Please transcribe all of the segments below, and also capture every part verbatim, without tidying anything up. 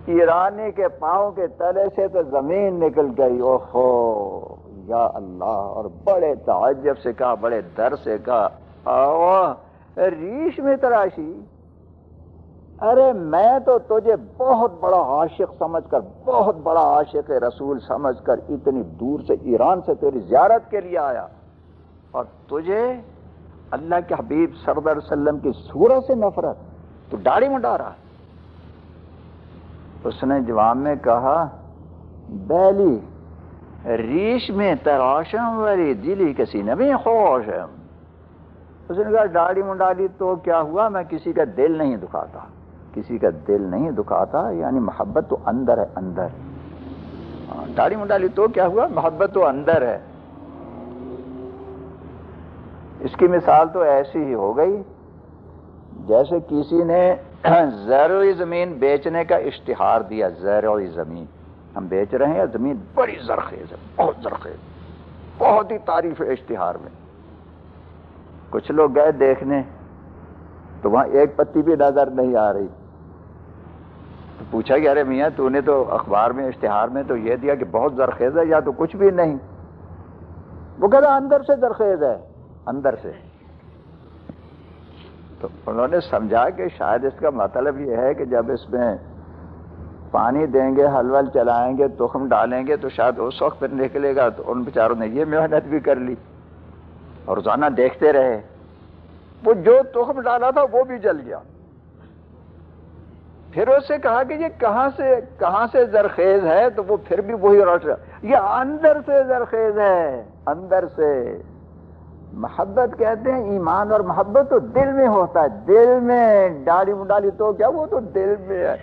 ایرانی کے پاؤں کے تلے سے تو زمین نکل گئی. اوہو یا اللہ. اور بڑے تعجب سے کہا, بڑے در سے کہا, ریش میں تراشی؟ ارے میں تو تجھے بہت بڑا عاشق سمجھ کر, بہت بڑا عاشق رسول سمجھ کر اتنی دور سے ایران سے تیری زیارت کے لیے آیا, اور تجھے اللہ کے حبیب صلی اللہ علیہ وسلم کی صورت سے نفرت, تو داڑھی منڈا رہا. اس نے جواب میں کہا, بیلی ریش میں تراشم والی دلی کسی نبی خوشم. اس نے کہا داڑھی منڈا لی تو کیا ہوا, میں کسی کا دل نہیں دکھاتا, کسی کا دل نہیں دکھاتا, یعنی محبت تو اندر ہے, اندر. داڑھی منڈا لی تو کیا ہوا, محبت تو اندر ہے. اس کی مثال تو ایسی ہی ہو گئی جیسے کسی نے زرعی زمین بیچنے کا اشتہار دیا. زرعی زمین ہم بیچ رہے ہیں, زمین بڑی زرخیز ہے, بہت زرخیز, بہت ہی تعریف ہے اشتہار میں. کچھ لوگ گئے دیکھنے تو وہاں ایک پتی بھی نظر نہیں آ رہی. تو پوچھا کہ ارے میاں تو نے تو اخبار میں اشتہار میں تو یہ دیا کہ بہت زرخیز ہے, یا تو کچھ بھی نہیں. وہ کہتا اندر سے زرخیز ہے, اندر سے. تو انہوں نے سمجھا کہ شاید اس کا مطلب یہ ہے کہ جب اس میں پانی دیں گے, ہل ول چلائیں گے, تخم ڈالیں گے تو شاید اس وقت پھر نکلے گا. تو ان بیچاروں نے یہ محنت بھی کر لی اور روزانہ دیکھتے رہے. وہ جو تخم ڈالا تھا وہ بھی جل گیا. پھر اس سے کہا کہ یہ کہاں سے کہاں سے زرخیز ہے, تو وہ پھر بھی وہی رٹ رہا, یہ اندر سے زرخیز ہے, اندر سے. محبت کہتے ہیں ایمان اور محبت تو دل میں ہوتا ہے, دل میں. داڑھی منڈالی تو کیا, وہ تو دل میں ہے.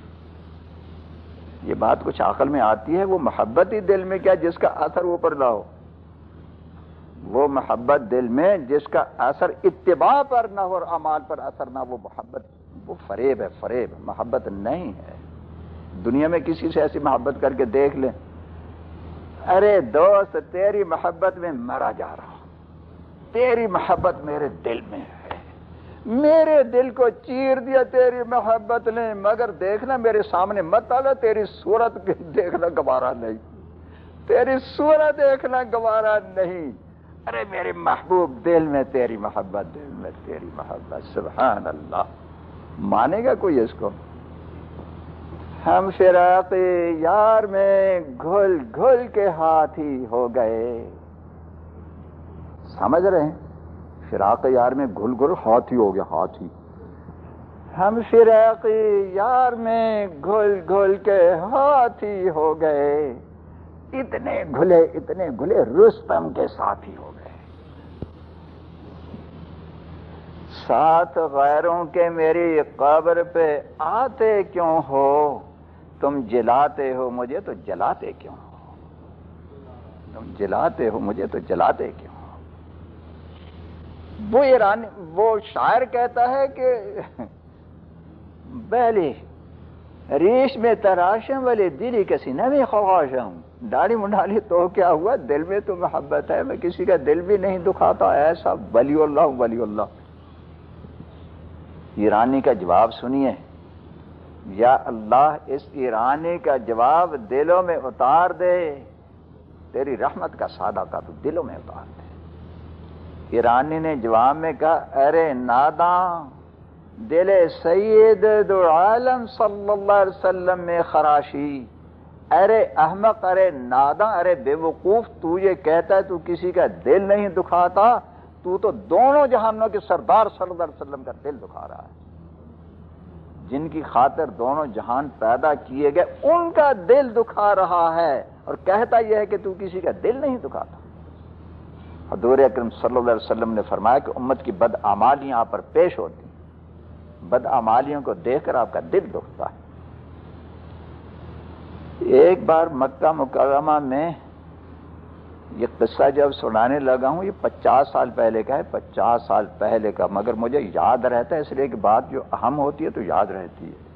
یہ بات کچھ عقل میں آتی ہے. وہ محبت ہی دل میں کیا جس کا اثر اوپر نہ ہو, وہ محبت دل میں جس کا اثر اتباع پر نہ ہو اور اعمال پر اثر نہ, وہ محبت, وہ فریب ہے, فریب. محبت نہیں ہے. دنیا میں کسی سے ایسی محبت کر کے دیکھ لیں, ارے دوست تیری محبت میں مرا جا رہا, تیری محبت میرے دل میں ہے, میرے دل کو چیر دیا تیری محبت نے, مگر دیکھنا میرے سامنے مت آنا, تیری صورت دیکھنا گوارا نہیں, تیری صورت دیکھنا گوارا نہیں. ارے میرے محبوب دل میں تیری محبت, دل میں تیری محبت. سبحان اللہ. مانے گا کوئی اس کو؟ ہم فراق یار میں گھل گھل کے ہاتھی ہو گئے. سمجھ رہے ہیں؟ فراق یار میں گھل گھل ہاتھی ہو گیا, ہاتھی. ہم فراق یار میں گھل گھل کے ہاتھی ہو گئے, اتنے گھلے اتنے گھلے رستم کے ساتھی ہو گئے. ساتھ غیروں کے میری قبر پہ آتے کیوں ہو, تم جلاتے ہو مجھے تو جلاتے کیوں ہو, تم جلاتے ہو مجھے تو جلاتے کیوں ہو. وہ ایرانی وہ شاعر کہتا ہے کہ بیلی ریش میں تراشم والی دلی کسی نمی خواشم. داڑھی منڈالی تو کیا ہوا, دل میں تو محبت ہے, میں کسی کا دل بھی نہیں دکھاتا. ایسا ولی اللہ ولی اللہ. ایرانی کا جواب سنیے. یا اللہ اس ایرانی کا جواب دلوں میں اتار دے, تیری رحمت کا سادہ کا تو دلوں میں اتار دے. ایرانی نے جواب میں کہا, ارے ناداں دل سید دو عالم صلی اللہ علیہ وسلم میں خراشی. ارے احمق, ارے ناداں, ارے بے وقوف, تو یہ کہتا ہے تو کسی کا دل نہیں دکھاتا, تو تو دونوں جہانوں کے سردار صلی اللہ علیہ وسلم کا دل دکھا رہا ہے. جن کی خاطر دونوں جہان پیدا کیے گئے ان کا دل دکھا رہا ہے, اور کہتا یہ ہے کہ تو کسی کا دل نہیں دکھاتا. حضور اکرم صلی اللہ علیہ وسلم نے فرمایا کہ امت کی بدعمالیاں آپ پر پیش ہوتی, بدعمالیوں کو دیکھ کر آپ کا دل دکھتا ہے. ایک بار مکہ مکرمہ میں یہ قصہ جب سنانے لگا ہوں, یہ پچاس سال پہلے کا ہے, پچاس سال پہلے کا, مگر مجھے یاد رہتا ہے اس لیے کہ بات جو اہم ہوتی ہے تو یاد رہتی ہے.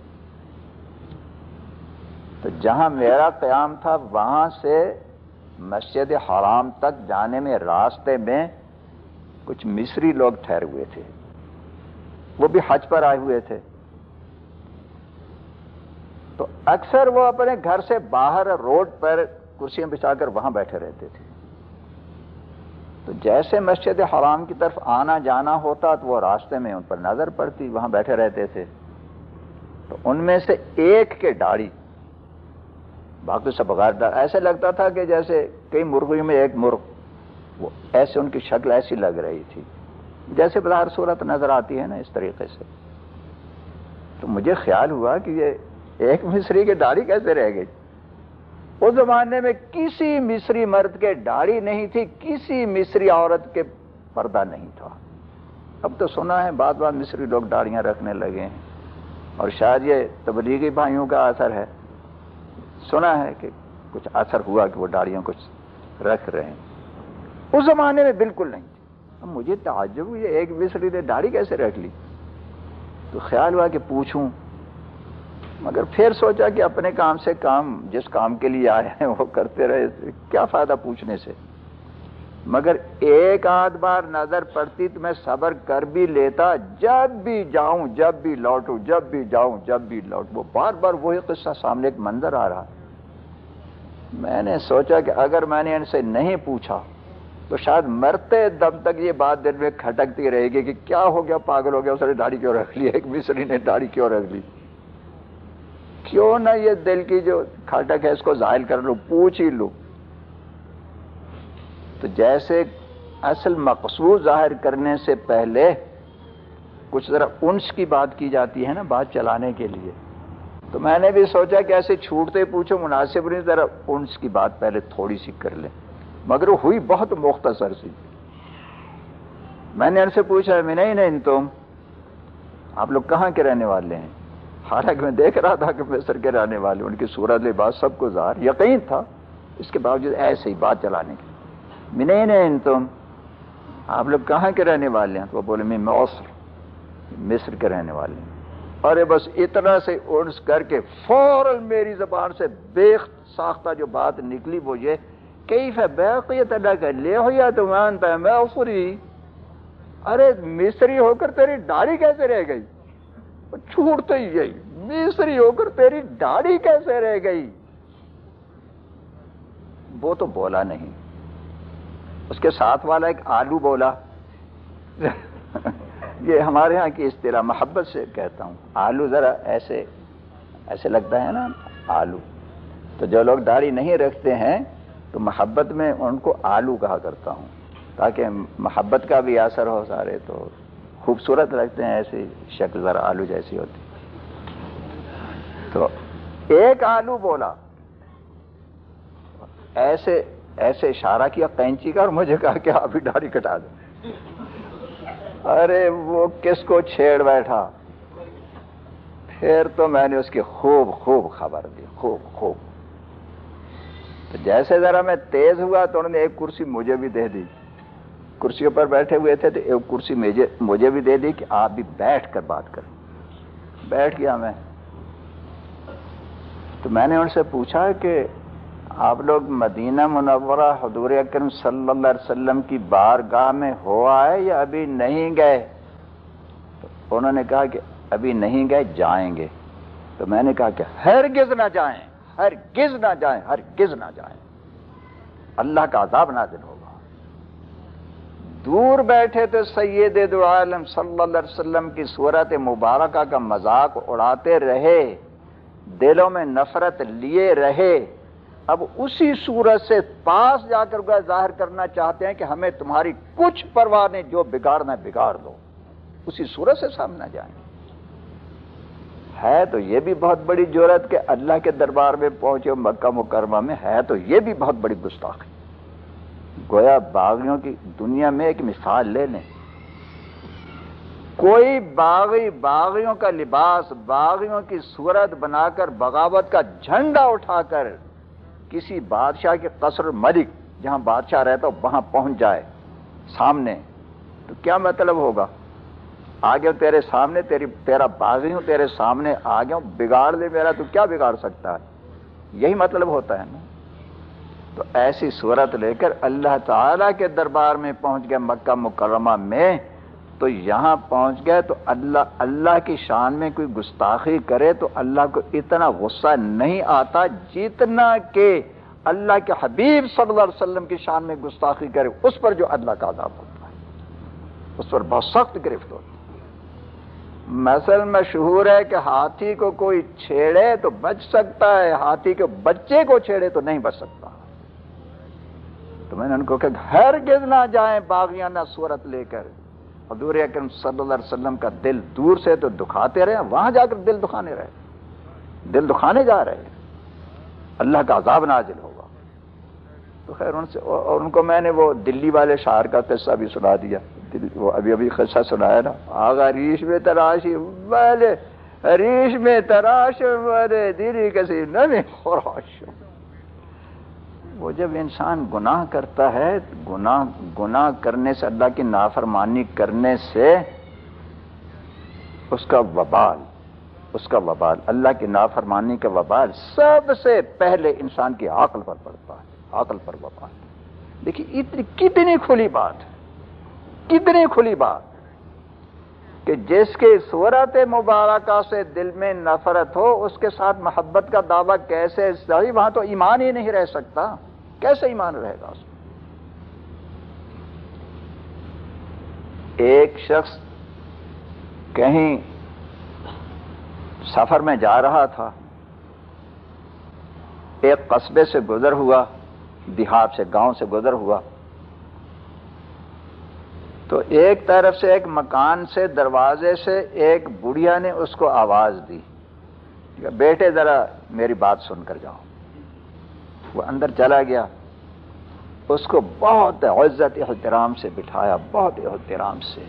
تو جہاں میرا قیام تھا وہاں سے مسجد حرام تک جانے میں راستے میں کچھ مصری لوگ ٹھہرے ہوئے تھے, وہ بھی حج پر آئے ہوئے تھے. تو اکثر وہ اپنے گھر سے باہر روڈ پر کرسیاں بچھا کر وہاں بیٹھے رہتے تھے. تو جیسے مسجد حرام کی طرف آنا جانا ہوتا تو وہ راستے میں ان پر نظر پڑتی، وہاں بیٹھے رہتے تھے. تو ان میں سے ایک کے داڑھی، باقی سب بغیر داڑھی، ایسے لگتا تھا کہ جیسے کئی مرغیوں میں ایک مرغ، وہ ایسے ان کی شکل ایسی لگ رہی تھی جیسے بظاہر صورت نظر آتی ہے نا، اس طریقے سے. تو مجھے خیال ہوا کہ یہ ایک مصری کی داڑھی کیسے رہ گئی. اس زمانے میں کسی مصری مرد کے داڑھی نہیں تھی، کسی مصری عورت کے پردہ نہیں تھا. اب تو سنا ہے بعض بعض مصری لوگ داڑیاں رکھنے لگے ہیں، اور شاید یہ تبلیغی بھائیوں کا اثر ہے. سنا ہے کہ کچھ اثر ہوا کہ وہ داڑیاں کچھ رکھ رہے ہیں. اس زمانے میں بالکل نہیں تھی. اب مجھے تعجب ہوئی ایک مصری نے داڑھی کیسے رکھ لی. تو خیال ہوا کہ پوچھوں، مگر پھر سوچا کہ اپنے کام سے کام، جس کام کے لیے آئے ہیں وہ کرتے رہے، کیا فائدہ پوچھنے سے. مگر ایک آدھ بار نظر پڑتی تو میں صبر کر بھی لیتا، جب بھی جاؤں جب بھی لوٹوں، جب بھی جاؤں جب بھی لوٹ. وہ بار بار وہی قصہ سامنے ایک منظر آ رہا. میں نے سوچا کہ اگر میں نے ان سے نہیں پوچھا تو شاید مرتے دم تک یہ بات دل میں کھٹکتی رہے گی کہ کیا ہو گیا، پاگل ہو گیا، اس نے داڑھی کیوں رکھ لی، ایک مصری نے داڑھی کیوں رکھ لی. کیوں نہ یہ دل کی جو کھٹک ہے اس کو ظاہر کر لوں، پوچھ ہی لوں. تو جیسے اصل مقصود ظاہر کرنے سے پہلے کچھ ذرا انس کی بات کی جاتی ہے نا بات چلانے کے لیے، تو میں نے بھی سوچا کہ ایسے چھوٹتے پوچھو مناسب نہیں، ذرا انس کی بات پہلے تھوڑی سی کر لیں. مگر وہ ہوئی بہت مختصر سی. میں نے ان سے پوچھا، میں نہیں نہیں تم آپ لوگ کہاں کے رہنے والے ہیں؟ حالانکہ میں دیکھ رہا تھا کہ مصر کے رہنے والے، ان کی صورت لباس سب کو ظاہر یقین تھا، اس کے باوجود ایسے ہی بات چلانے کی. میں نہیں نہیں تم آپ لوگ کہاں کے رہنے والے ہیں؟ تو وہ بولے میں مصر، مصر کے رہنے والے ہیں. ارے بس اتنا سے انس کر کے فوراً میری زبان سے بے ساختہ جو بات نکلی وہ یہ، کیف بقیت لک لحیۃ وانت مصری. ارے مصری ہو کر تیری داڑھی کیسے رہ گئی؟ چھوڑتے ہی یہی، مصری ہو کر تیری داڑھی کیسے رہ گئی؟ وہ تو بولا نہیں. اس کے ساتھ والا ایک آلو بولا. یہ ہمارے ہاں کی اصطلاح، محبت سے کہتا ہوں آلو، ذرا ایسے ایسے لگتا ہے نا آلو. تو جو لوگ داڑھی نہیں رکھتے ہیں تو محبت میں ان کو آلو کہا کرتا ہوں، تاکہ محبت کا بھی اثر ہو. سارے تو خوبصورت لگتے ہیں، ایسی شکل ذرا آلو جیسی ہوتی. تو ایک آلو بولا، ایسے ایسے اشارہ کیا قینچی کا، اور مجھے کہا کہ آپ ہی داڑھی کٹا دیں. ارے وہ کس کو چھیڑ بیٹھا. پھر تو میں نے اس کی خوب خوب خبر دی، خوب خوب. تو جیسے ذرا میں تیز ہوا تو انہوں نے ایک کرسی مجھے بھی دے دی. کرسیوں پر بیٹھے ہوئے تھے تو ایک کرسی مجھے بھی دے دی کہ آپ بھی بیٹھ کر بات کریں. بیٹھ گیا میں. تو میں نے ان سے پوچھا کہ آپ لوگ مدینہ منورہ حضور اکرم صلی اللہ علیہ وسلم کی بارگاہ میں ہو آئے یا ابھی نہیں گئے؟ تو انہوں نے کہا کہ ابھی نہیں گئے، جائیں گے. تو میں نے کہا کہ ہرگز نہ جائیں، ہرگز نہ جائیں، ہرگز نہ جائیں، اللہ کا عذاب نازل ہوگا. دور بیٹھے تو سید دو عالم صلی اللہ علیہ وسلم کی صورت مبارکہ کا مذاق اڑاتے رہے، دلوں میں نفرت لیے رہے. اب اسی صورت سے پاس جا کر ظاہر کرنا چاہتے ہیں کہ ہمیں تمہاری کچھ پرواہ نہیں، جو بگاڑنا ہے بگاڑ دو. اسی صورت سے سامنے جائیں. ہے تو یہ بھی بہت بڑی جرأت کہ اللہ کے دربار میں پہنچے مکہ مکرمہ میں، ہے تو یہ بھی بہت بڑی گستاخی. گویا باغیوں کی دنیا میں ایک مثال لے لیں. کوئی باغی باغیوں کا لباس، باغیوں کی صورت بنا کر بغاوت کا جھنڈا اٹھا کر کسی بادشاہ کے قصر ملک جہاں بادشاہ رہتا ہو وہاں پہنچ جائے سامنے، تو کیا مطلب ہوگا؟ آگے تیرے سامنے، تیری تیرا باغی ہوں، تیرے سامنے آ گیا ہوں، بگاڑ دے میرا، تو کیا بگاڑ سکتا ہے؟ یہی مطلب ہوتا ہے نا. تو ایسی صورت لے کر اللہ تعالی کے دربار میں پہنچ گئے مکہ مکرمہ میں. تو یہاں پہنچ گئے تو اللہ اللہ کی شان میں کوئی گستاخی کرے تو اللہ کو اتنا غصہ نہیں آتا جتنا کہ اللہ کے حبیب صلی اللہ علیہ وسلم کی شان میں گستاخی کرے، اس پر جو اللہ کا عذاب ہوتا ہے، اس پر بہت سخت گرفت ہوتی ہے۔ مثل مشہور ہے کہ ہاتھی کو کوئی چھیڑے تو بچ سکتا ہے، ہاتھی کے بچے کو چھیڑے تو نہیں بچ سکتا۔ تو میں نے ان کو کہا ہرگز نہ جائیں باغیانہ صورت لے کر، حضور اکرم صلی اللہ علیہ وسلم کا دل دور سے تو دکھاتے رہے، وہاں جا کر دل دکھانے رہے، دل دکھانے جا رہے ہیں، اللہ کا عذاب نازل ہوگا۔ تو خیر ان سے اور ان کو میں نے وہ دلی والے شاعر کا قصہ بھی سنا دیا، وہ ابھی ابھی قصہ سنایا نا، آغا ریش میں تراشی والے ریش میں تراش والے دلی کسی نمی خراش۔ وہ جب انسان گناہ کرتا ہے، گناہ گناہ کرنے سے، اللہ کی نافرمانی کرنے سے اس کا وبال اس کا وبال اللہ کی نافرمانی کا وبال سب سے پہلے انسان کی عقل پر پڑتا ہے، عقل پر وبال۔ دیکھیے اتنی کتنی کھلی بات ہے، کتنی کھلی بات کہ جس کے صورت مبارکہ سے دل میں نفرت ہو اس کے ساتھ محبت کا دعویٰ کیسے صحیح؟ وہاں تو ایمان ہی نہیں رہ سکتا، کیسے ایمان رہے گا اس میں؟ ایک شخص کہیں سفر میں جا رہا تھا، ایک قصبے سے گزر ہوا، دیہات سے، گاؤں سے گزر ہوا، تو ایک طرف سے ایک مکان سے، دروازے سے ایک بڑھیا نے اس کو آواز دی، بیٹے ذرا میری بات سن کر جاؤ۔ وہ اندر چلا گیا، اس کو بہت عزت احترام سے بٹھایا، بہت احترام سے،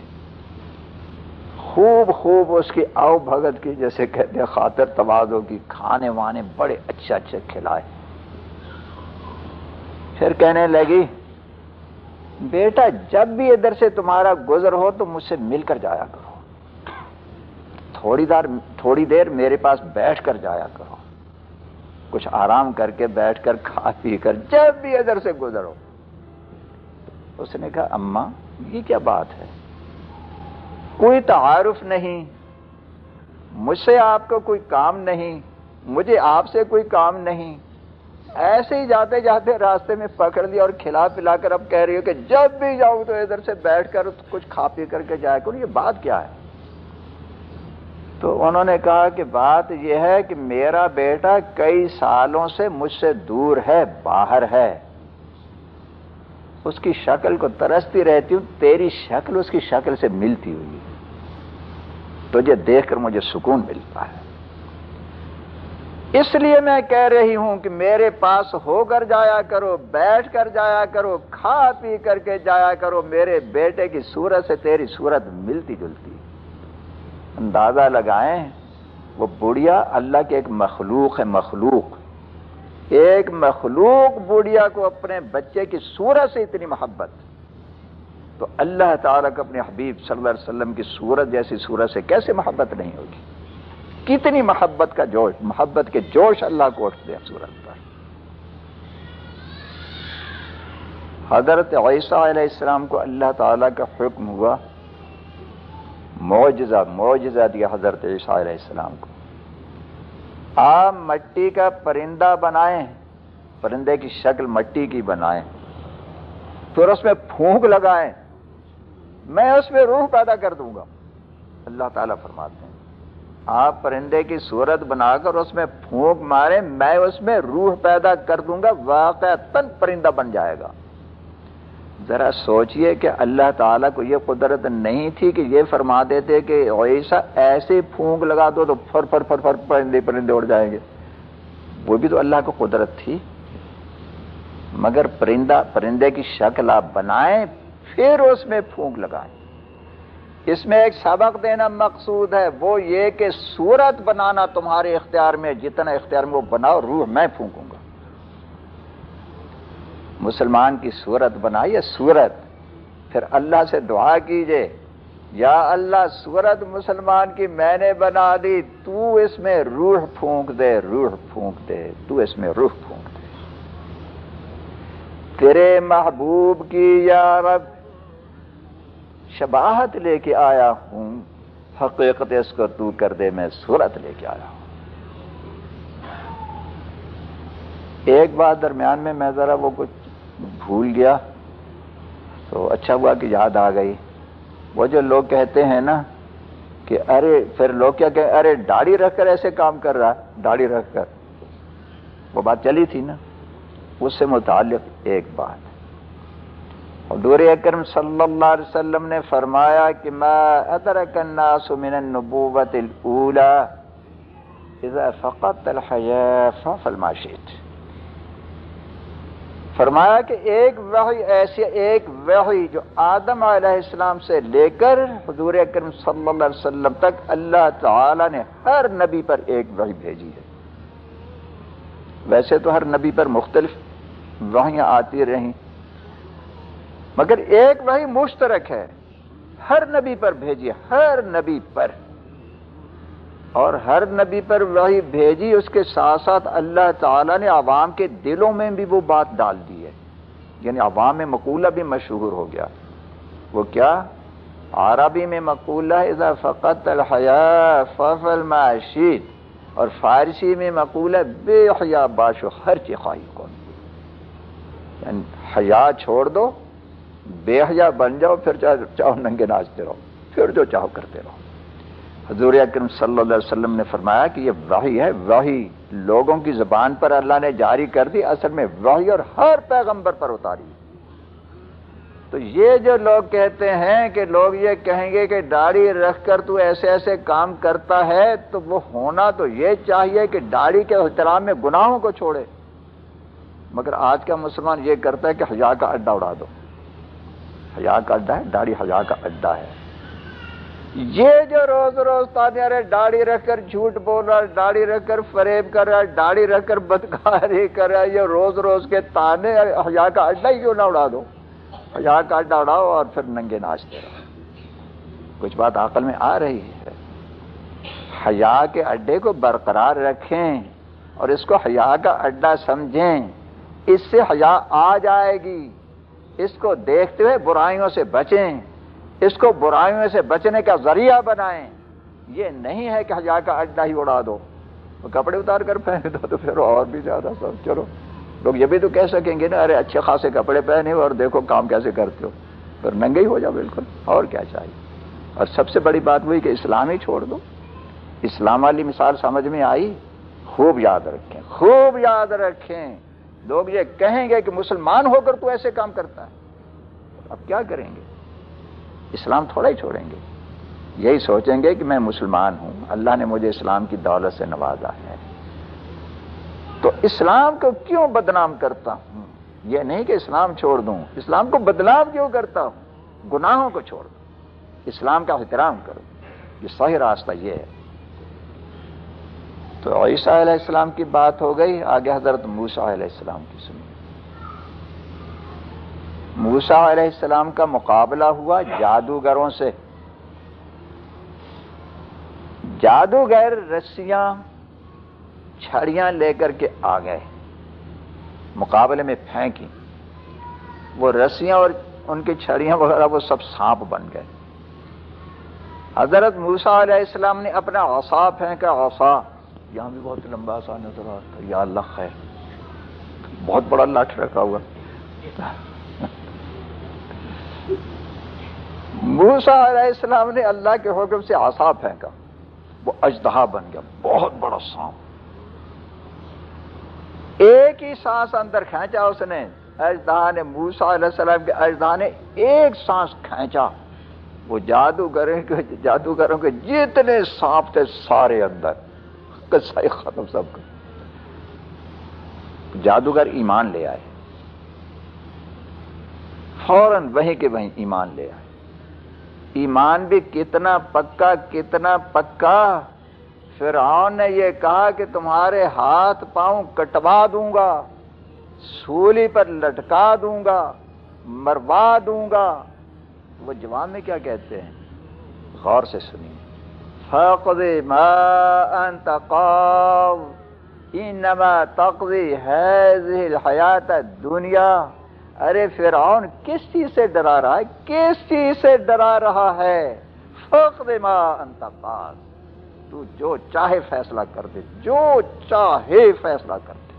خوب خوب اس کی آؤ بھگت کی، جیسے کہتے ہیں خاطر تواضع کی، کھانے وانے بڑے اچھے اچھے کھلائے۔ پھر کہنے لگی بیٹا جب بھی ادھر سے تمہارا گزر ہو تو مجھ سے مل کر جایا کرو، تھوڑی دیر تھوڑی دیر میرے پاس بیٹھ کر جایا کرو، کچھ آرام کر کے بیٹھ کر کھا پی کر جب بھی ادھر سے گزرو۔ اس نے کہا اماں یہ کیا بات ہے، کوئی تعارف نہیں، مجھ سے آپ کو کوئی کام نہیں، مجھے آپ سے کوئی کام نہیں، ایسے ہی جاتے جاتے راستے میں پکڑ لیا اور کھلا پلا کر اب کہہ رہی ہو کہ جب بھی جاؤ تو ادھر سے بیٹھ کر کچھ کھا پی کر کے جایا کرو، یہ بات کیا ہے؟ تو انہوں نے کہا کہ بات یہ ہے کہ میرا بیٹا کئی سالوں سے مجھ سے دور ہے، باہر ہے، اس کی شکل کو ترستی رہتی ہوں، تیری شکل اس کی شکل سے ملتی ہوئی، تجھے دیکھ کر مجھے سکون ملتا ہے، اس لیے میں کہہ رہی ہوں کہ میرے پاس ہو کر جایا کرو، بیٹھ کر جایا کرو، کھا پی کر کے جایا کرو، میرے بیٹے کی صورت سے تیری صورت ملتی جلتی۔ اندازہ لگائیں وہ بڑھیا اللہ کے ایک مخلوق ہے، مخلوق ایک مخلوق بڑھیا کو اپنے بچے کی صورت سے اتنی محبت، تو اللہ تعالیٰ کو اپنے حبیب صلی اللہ علیہ وسلم کی صورت جیسی صورت سے کیسے محبت نہیں ہوگی؟ کتنی محبت کا جوش، محبت کے جوش اللہ کو اٹھتے ہیں صورت پر۔ حضرت عیسیٰ علیہ السلام کو اللہ تعالیٰ کا حکم ہوا، معجزہ معجزہ دیا حضرت عیسیٰ علیہ السلام کو، آپ مٹی کا پرندہ بنائیں، پرندے کی شکل مٹی کی بنائیں، پھر اس میں پھونک لگائیں، میں اس میں روح پیدا کر دوں گا۔ اللہ تعالیٰ فرماتے ہیں آپ پرندے کی صورت بنا کر اس میں پھونک ماریں، میں اس میں روح پیدا کر دوں گا، واقعتاً پرندہ بن جائے گا۔ ذرا سوچئے کہ اللہ تعالیٰ کو یہ قدرت نہیں تھی کہ یہ فرما دیتے کہ عیسیٰ ایسے پھونک لگا دو تو پھر پھر پھر پھر پرندے پرندے اڑ جائیں گے، وہ بھی تو اللہ کو قدرت تھی، مگر پرندہ پرندے کی شکل آپ بنائیں پھر اس میں پھونک لگائیں۔ اس میں ایک سبق دینا مقصود ہے، وہ یہ کہ صورت بنانا تمہارے اختیار میں، جتنا اختیار میں وہ بناؤ، روح میں پھونکوں گا۔ مسلمان کی صورت بنائیے، صورت، پھر اللہ سے دعا کیجئے یا اللہ صورت مسلمان کی میں نے بنا دی، تو اس میں روح پھونک دے، روح پھونک دے، تو اس میں روح پھونک دے۔ تیرے محبوب کی یا رب شباہت لے کے آیا ہوں، حقیقت اس کو تو کر دے، میں صورت لے کے آیا ہوں۔ ایک بات درمیان میں میں ذرا وہ کچھ بھول گیا تو اچھا ہوا کہ یاد آ گئی۔ وہ جو لوگ کہتے ہیں نا کہ ارے پھر لوگ کیا کہ ارے داڑھی رکھ کر ایسے کام کر رہا ہے، داڑھی رکھ کر، وہ بات چلی تھی نا، اس سے متعلق ایک بات۔ حضور اکرم صلی اللہ علیہ وسلم نے فرمایا کہ ما ادرک الناس من النبوۃ الاولی اذا فقدت الحیاء فافعل ما شئت۔ فرمایا کہ ایک وحی ایسی ایک وحی جو آدم علیہ السلام سے لے کر حضور اکرم صلی اللہ علیہ وسلم تک اللہ تعالی نے ہر نبی پر ایک وحی بھیجی ہے۔ ویسے تو ہر نبی پر مختلف وحیاں آتی رہیں، مگر ایک وحی مشترک ہے، ہر نبی پر بھیجی، ہر نبی پر، اور ہر نبی پر وحی بھیجی، اس کے ساتھ ساتھ اللہ تعالیٰ نے عوام کے دلوں میں بھی وہ بات ڈال دی ہے، یعنی عوام میں مقولہ بھی مشہور ہو گیا۔ وہ کیا؟ عربی میں مقولہ اذا فقدت الحیاء فافعل ما شئت، اور فارسی میں مقولہ بے حیا باشو ہر چی خواہی کن، یعنی حیا چھوڑ دو، بے حیا بن جاؤ، پھر چاہو ننگے ناچتے رہو، پھر جو چاہو کرتے رہو۔ حضور اکرم صلی اللہ علیہ وسلم نے فرمایا کہ یہ وحی ہے، وحی لوگوں کی زبان پر اللہ نے جاری کر دی، اصل میں وحی اور ہر پیغمبر پر اتاری۔ تو یہ جو لوگ کہتے ہیں کہ لوگ یہ کہیں گے کہ داڑھی رکھ کر تو ایسے ایسے کام کرتا ہے، تو وہ ہونا تو یہ چاہیے کہ داڑھی کے احترام میں گناہوں کو چھوڑے، مگر آج کا مسلمان یہ کرتا ہے کہ حیا کا اڈا اڑا دو، حیا کا اڈا ہے، داڑھی حیا کا اڈا ہے۔ یہ جو روز روز تانے رہے داڑھی رکھ کر جھوٹ بول رہا ہے، داڑھی رکھ کر فریب کر رہا ہے، داڑھی رکھ کر بدکاری کر رہا ہے، یہ روز روز کے تانے، حیا کا اڈا ہی کیوں نہ اڑا دو، حیا کا اڈا اڑاؤ اور پھر ننگے ناچتے رہو۔ کچھ بات عقل میں آ رہی ہے؟ حیا کے اڈے کو برقرار رکھیں اور اس کو حیا کا اڈا سمجھیں، اس سے حیا آ جائے گی، اس کو دیکھتے ہوئے برائیوں سے بچیں، اس کو برائیوں سے بچنے کا ذریعہ بنائیں۔ یہ نہیں ہے کہ حیا کا اڈا ہی اڑا دو، کپڑے اتار کر پہن دو تو پھر اور بھی زیادہ سب۔ چلو لوگ یہ بھی تو کہہ سکیں گے نا، ارے اچھے خاصے کپڑے پہنے اور دیکھو کام کیسے کرتے ہو، پھر ننگے ہی ہو جاؤ بالکل، اور کیا چاہیے۔ اور سب سے بڑی بات وہی کہ اسلام ہی چھوڑ دو۔ اسلام والی مثال سمجھ میں آئی؟ خوب یاد رکھیں، خوب یاد رکھیں۔ لوگ یہ کہیں گے کہ مسلمان ہو کر تو ایسے کام کرتا ہے، اب کیا کریں گے؟ اسلام تھوڑا ہی چھوڑیں گے، یہی سوچیں گے کہ میں مسلمان ہوں، اللہ نے مجھے اسلام کی دولت سے نوازا ہے، تو اسلام کو کیوں بدنام کرتا ہوں؟ یہ نہیں کہ اسلام چھوڑ دوں، اسلام کو بدنام کیوں کرتا ہوں؟ گناہوں کو چھوڑ دوں، اسلام کا احترام کرو، یہ صحیح راستہ یہ ہے۔ تو عیسیٰ علیہ السلام کی بات ہو گئی، آگے حضرت موسیٰ علیہ السلام کی سنی۔ موسیٰ علیہ السلام کا مقابلہ ہوا جادوگروں سے۔ جادوگر رسیاں چھڑیاں لے کر کے آ گئے، مقابلے میں پھینکی، وہ رسیاں اور ان کی چھڑیاں وغیرہ وہ سب سانپ بن گئے۔ حضرت موسیٰ علیہ السلام نے اپنا عصا پھینکا، عصا یہاں بھی بہت لمبا عصا نظر آتا ہے، یا اللہ خیر، بہت بڑا لاٹھ رکھا ہوا۔ موسیٰ علیہ السلام نے اللہ کے حکم سے عصا پھینکا، وہ اژدہا بن گیا، بہت بڑا سانپ۔ ایک ہی سانس اندر کھینچا اس نے، اژدہا نے، موسیٰ علیہ السلام کے اژدہا نے ایک سانس کھینچا، وہ جادوگروں کے جادوگروں کے جتنے سانپ تھے سارے اندر، قصہ ختم سب کا۔ جادوگر ایمان لے آئے، فوراً وہیں کے وہیں ایمان لے آئے۔ ایمان بھی کتنا پکا کتنا پکا، فرعون نے یہ کہا کہ تمہارے ہاتھ پاؤں کٹوا دوں گا، سولی پر لٹکا دوں گا، مروا دوں گا۔ وہ جواب میں کیا کہتے ہیں؟ غور سے سنیے۔ فَاقْضِ مَا أَنْتَ قَاضٍ إِنَّمَا تَقْضِي هَذِهِ الْحَيَاةَ الدُّنْيَا ارے فرعون کس چیز سے ڈرا رہا ہے؟ کس چیز سے ڈرا رہا ہے؟ فقد ما انت قاض، تو جو چاہے فیصلہ کر دے، جو چاہے فیصلہ کر دے۔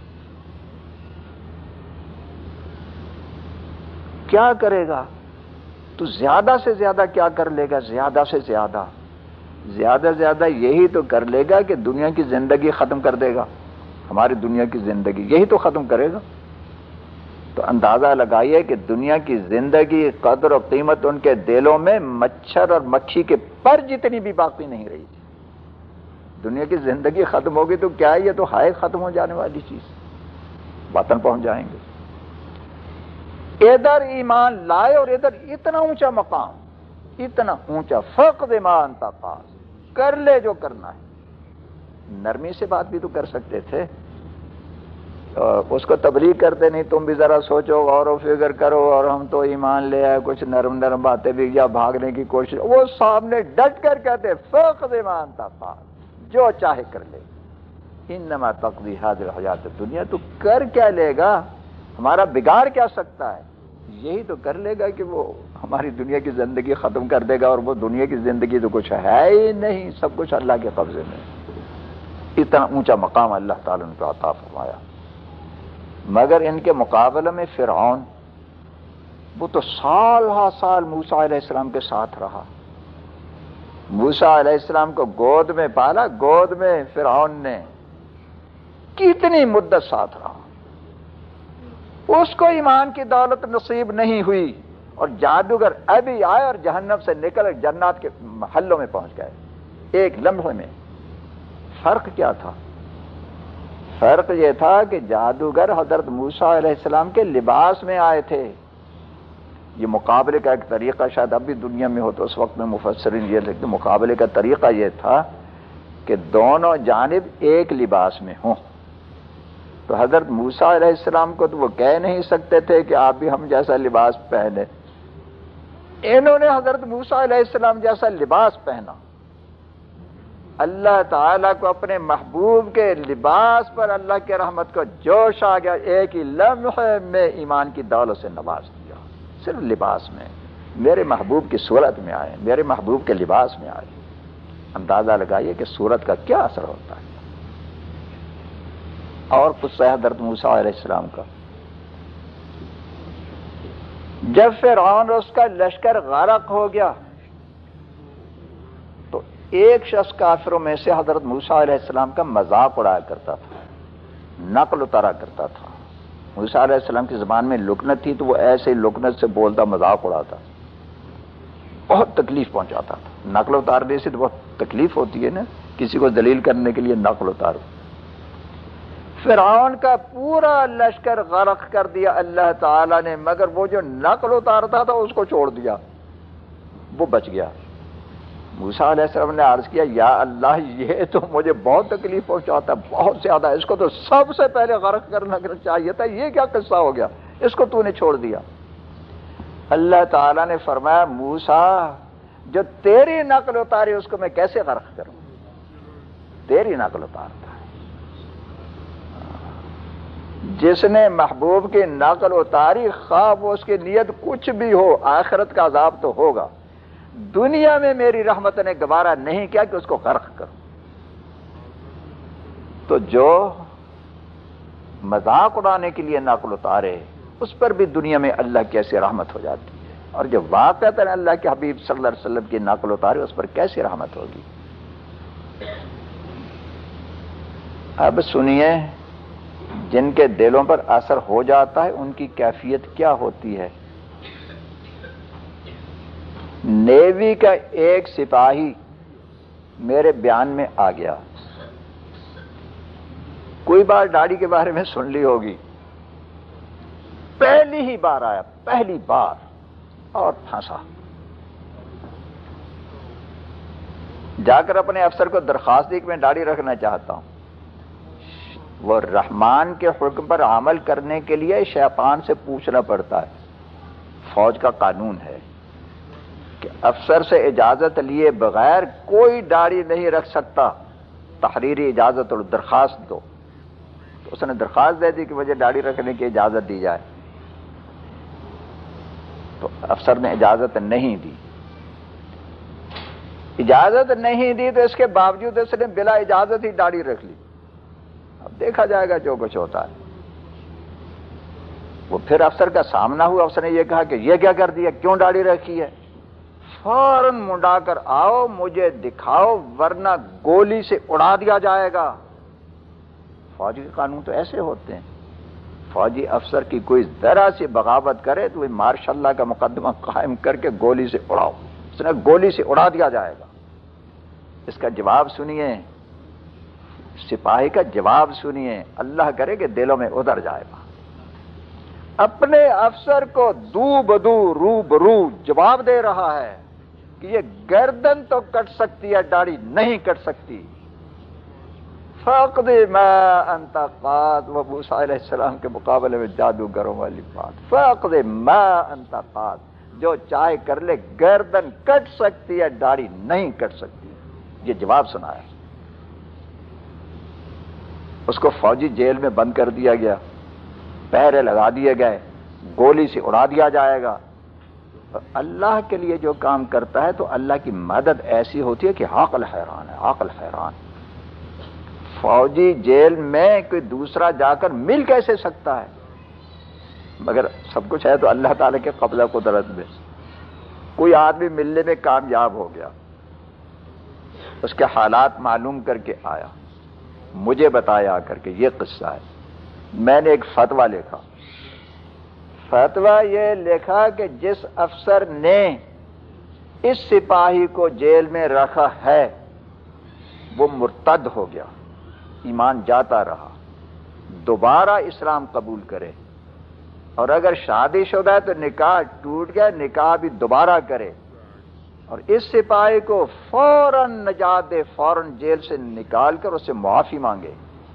کیا کرے گا؟ تو زیادہ سے زیادہ کیا کر لے گا؟ زیادہ سے زیادہ زیادہ زیادہ یہی تو کر لے گا کہ دنیا کی زندگی ختم کر دے گا، ہماری دنیا کی زندگی یہی تو ختم کرے گا۔ تو اندازہ لگائیے کہ دنیا کی زندگی قدر و قیمت ان کے دلوں میں مچھر اور مکھی کے پر جتنی بھی باقی نہیں رہی تھی۔ دنیا کی زندگی ختم ہوگی تو کیا ہے، یہ تو ہے ختم ہو جانے والی چیز، وطن پہنچ جائیں گے۔ ادھر ایمان لائے اور ادھر اتنا اونچا مقام، اتنا اونچا، فقد ما انت قاض، کر لے جو کرنا ہے۔ نرمی سے بات بھی تو کر سکتے تھے، اس کو تبلیغ کرتے نہیں، تم بھی ذرا سوچو، غور و فکر کرو، اور ہم تو ایمان لے آئے، کچھ نرم نرم باتیں بھی یا بھاگنے کی کوشش۔ وہ سامنے ڈٹ کر کہتے فقد ما انت قاض، جو چاہے کر لے، انما تقضی هذه الحیات الدنیا، تو کر کیا لے گا، ہمارا بگاڑ کیا سکتا ہے؟ یہی تو کر لے گا کہ وہ ہماری دنیا کی زندگی ختم کر دے گا، اور وہ دنیا کی زندگی تو کچھ ہے ہی نہیں، سب کچھ اللہ کے قبضے میں۔ اتنا اونچا مقام اللہ تعالیٰ نے عطا فرمایا۔ مگر ان کے مقابلے میں فرعون، وہ تو سال ہا سال موسیٰ علیہ السلام کے ساتھ رہا، موسیٰ علیہ السلام کو گود میں پالا، گود میں فرعون نے کتنی مدت ساتھ رہا، اس کو ایمان کی دولت نصیب نہیں ہوئی، اور جادوگر ابھی آئے اور جہنم سے نکل جنات کے محلوں میں پہنچ گئے ایک لمحے میں۔ فرق کیا تھا؟ فرق یہ تھا کہ جادوگر حضرت موسیٰ علیہ السلام کے لباس میں آئے تھے۔ یہ مقابلے کا ایک طریقہ شاید اب بھی دنیا میں ہو، تو اس وقت میں مفسرین یہ لکھتے، مقابلے کا طریقہ یہ تھا کہ دونوں جانب ایک لباس میں ہوں۔ تو حضرت موسیٰ علیہ السلام کو تو وہ کہہ نہیں سکتے تھے کہ آپ بھی ہم جیسا لباس پہنے، انہوں نے حضرت موسیٰ علیہ السلام جیسا لباس پہنا۔ اللہ تعالیٰ کو اپنے محبوب کے لباس پر اللہ کے رحمت کو جوش آ گیا، ایک ہی لمحے میں ایمان کی دولت سے نواز دیا، صرف لباس میں، میرے محبوب کی صورت میں آئے، میرے محبوب کے لباس میں آئے۔ اندازہ لگائیے کہ صورت کا کیا اثر ہوتا ہے۔ اور قصہ حضرت موسیٰ علیہ السلام کا، جب فرعون اور اس کا لشکر غرق ہو گیا تو ایک شخص کافروں میں سے حضرت موسیٰ علیہ السلام کا مذاق اڑایا کرتا تھا، نقل اتارا کرتا تھا۔ موسیٰ علیہ السلام کی زبان میں لکنت تھی تو وہ ایسے ہی لکنت سے بولتا، مذاق اڑاتا، بہت تکلیف پہنچاتا تھا۔ نقل اتارنے سے تو بہت تکلیف ہوتی ہے نا، کسی کو ذلیل کرنے کے لیے نقل اتارو۔ فرعون کا پورا لشکر غرق کر دیا اللہ تعالیٰ نے، مگر وہ جو نقل اتارتا تھا اس کو چھوڑ دیا، وہ بچ گیا۔ موسیٰ علیہ السلام نے عرض کیا، یا اللہ یہ تو مجھے بہت تکلیف پہنچاتا ہے، بہت زیادہ، اس کو تو سب سے پہلے غرق کرنا چاہیے تھا، یہ کیا قصہ ہو گیا، اس کو تو نے چھوڑ دیا۔ اللہ تعالیٰ نے فرمایا، موسیٰ جو تیری نقل اتاری اس کو میں کیسے غرق کروں، تیری نقل اتارتا ہے۔ جس نے محبوب کی نقل اتاری، خواہ وہ اس کی نیت کچھ بھی ہو، آخرت کا عذاب تو ہوگا، دنیا میں میری رحمت نے گوارا نہیں کیا کہ اس کو غرق کروں۔ تو جو مذاق اڑانے کے لیے نقل اتارے، اس پر بھی دنیا میں اللہ کی ایسی رحمت ہو جاتی ہے، اور جو واقعتاً اللہ کے حبیب صلی اللہ علیہ وسلم کی نقل اتارے اس پر کیسی رحمت ہوگی۔ اب سنیے، جن کے دلوں پر اثر ہو جاتا ہے ان کی کیفیت کیا ہوتی ہے۔ نیوی کا ایک سپاہی میرے بیان میں آ گیا، کوئی بار داڑھی کے بارے میں سن لی ہوگی، پہلی ہی بار آیا، پہلی بار، اور پھنسا۔ جا کر اپنے افسر کو درخواست دی کہ میں داڑھی رکھنا چاہتا ہوں۔ وہ رحمان کے حکم پر عمل کرنے کے لیے شیطان سے پوچھنا پڑتا ہے، فوج کا قانون ہے کہ افسر سے اجازت لیے بغیر کوئی داڑھی نہیں رکھ سکتا، تحریری اجازت اور درخواست دو۔ تو اس نے درخواست دے دی کہ مجھے داڑھی رکھنے کی اجازت دی جائے۔ افسر نے اجازت نہیں دی، اجازت نہیں دی تو اس کے باوجود اس نے بلا اجازت ہی داڑھی رکھ لی۔ اب دیکھا جائے گا جو کچھ ہوتا ہے۔ وہ پھر افسر کا سامنا ہوا، افسر نے یہ کہا کہ یہ کیا کر دیا، کیوں داڑھی رکھی ہے؟ فوراً منڈا کر آؤ، مجھے دکھاؤ، ورنہ گولی سے اڑا دیا جائے گا۔ فوجی کے قانون تو ایسے ہوتے ہیں، فوجی افسر کی کوئی ذرا سی بغاوت کرے تو مارشاء اللہ کا مقدمہ قائم کر کے گولی سے اڑاؤ، اس نے گولی سے اڑا دیا جائے گا۔ اس کا جواب سنیے، سپاہی کا جواب سنیے، اللہ کرے کہ دلوں میں اتر جائے گا۔ اپنے افسر کو دو بدو رو برو جواب دے رہا ہے کہ یہ گردن تو کٹ سکتی ہے، داڑھی نہیں کٹ سکتی۔ فَاقْضِ مَا أَنْتَ قَاضٍ، وہ موسیٰ علیہ السلام کے مقابلے میں جادوگروں والی بات، فَاقْضِ مَا أَنْتَ قَاضٍ، جو چاہے کر لے، گردن کٹ سکتی ہے، داڑھی نہیں کٹ سکتی۔ یہ جواب سنایا، اس کو فوجی جیل میں بند کر دیا گیا، پہرے لگا دیے گئے، گولی سے اڑا دیا جائے گا۔ اللہ کے لیے جو کام کرتا ہے تو اللہ کی مدد ایسی ہوتی ہے کہ عقل حیران ہے، عقل حیران۔ فوجی جیل میں کوئی دوسرا جا کر مل کیسے سکتا ہے؟ مگر سب کچھ ہے تو اللہ تعالی کے قبضہ قدرت میں۔ کوئی آدمی ملنے میں کامیاب ہو گیا، اس کے حالات معلوم کر کے آیا، مجھے بتایا کر کے یہ قصہ ہے۔ میں نے ایک فتویٰ لکھا، فتویٰ یہ لکھا کہ جس افسر نے اس سپاہی کو جیل میں رکھا ہے وہ مرتد ہو گیا، ایمان جاتا رہا، دوبارہ اسلام قبول کرے، اور اگر شادی شدہ ہے تو نکاح ٹوٹ گیا، نکاح بھی دوبارہ کرے، اور اس سپاہی کو فوراً نجات دے، فوراً جیل سے نکال کر اس سے معافی مانگے۔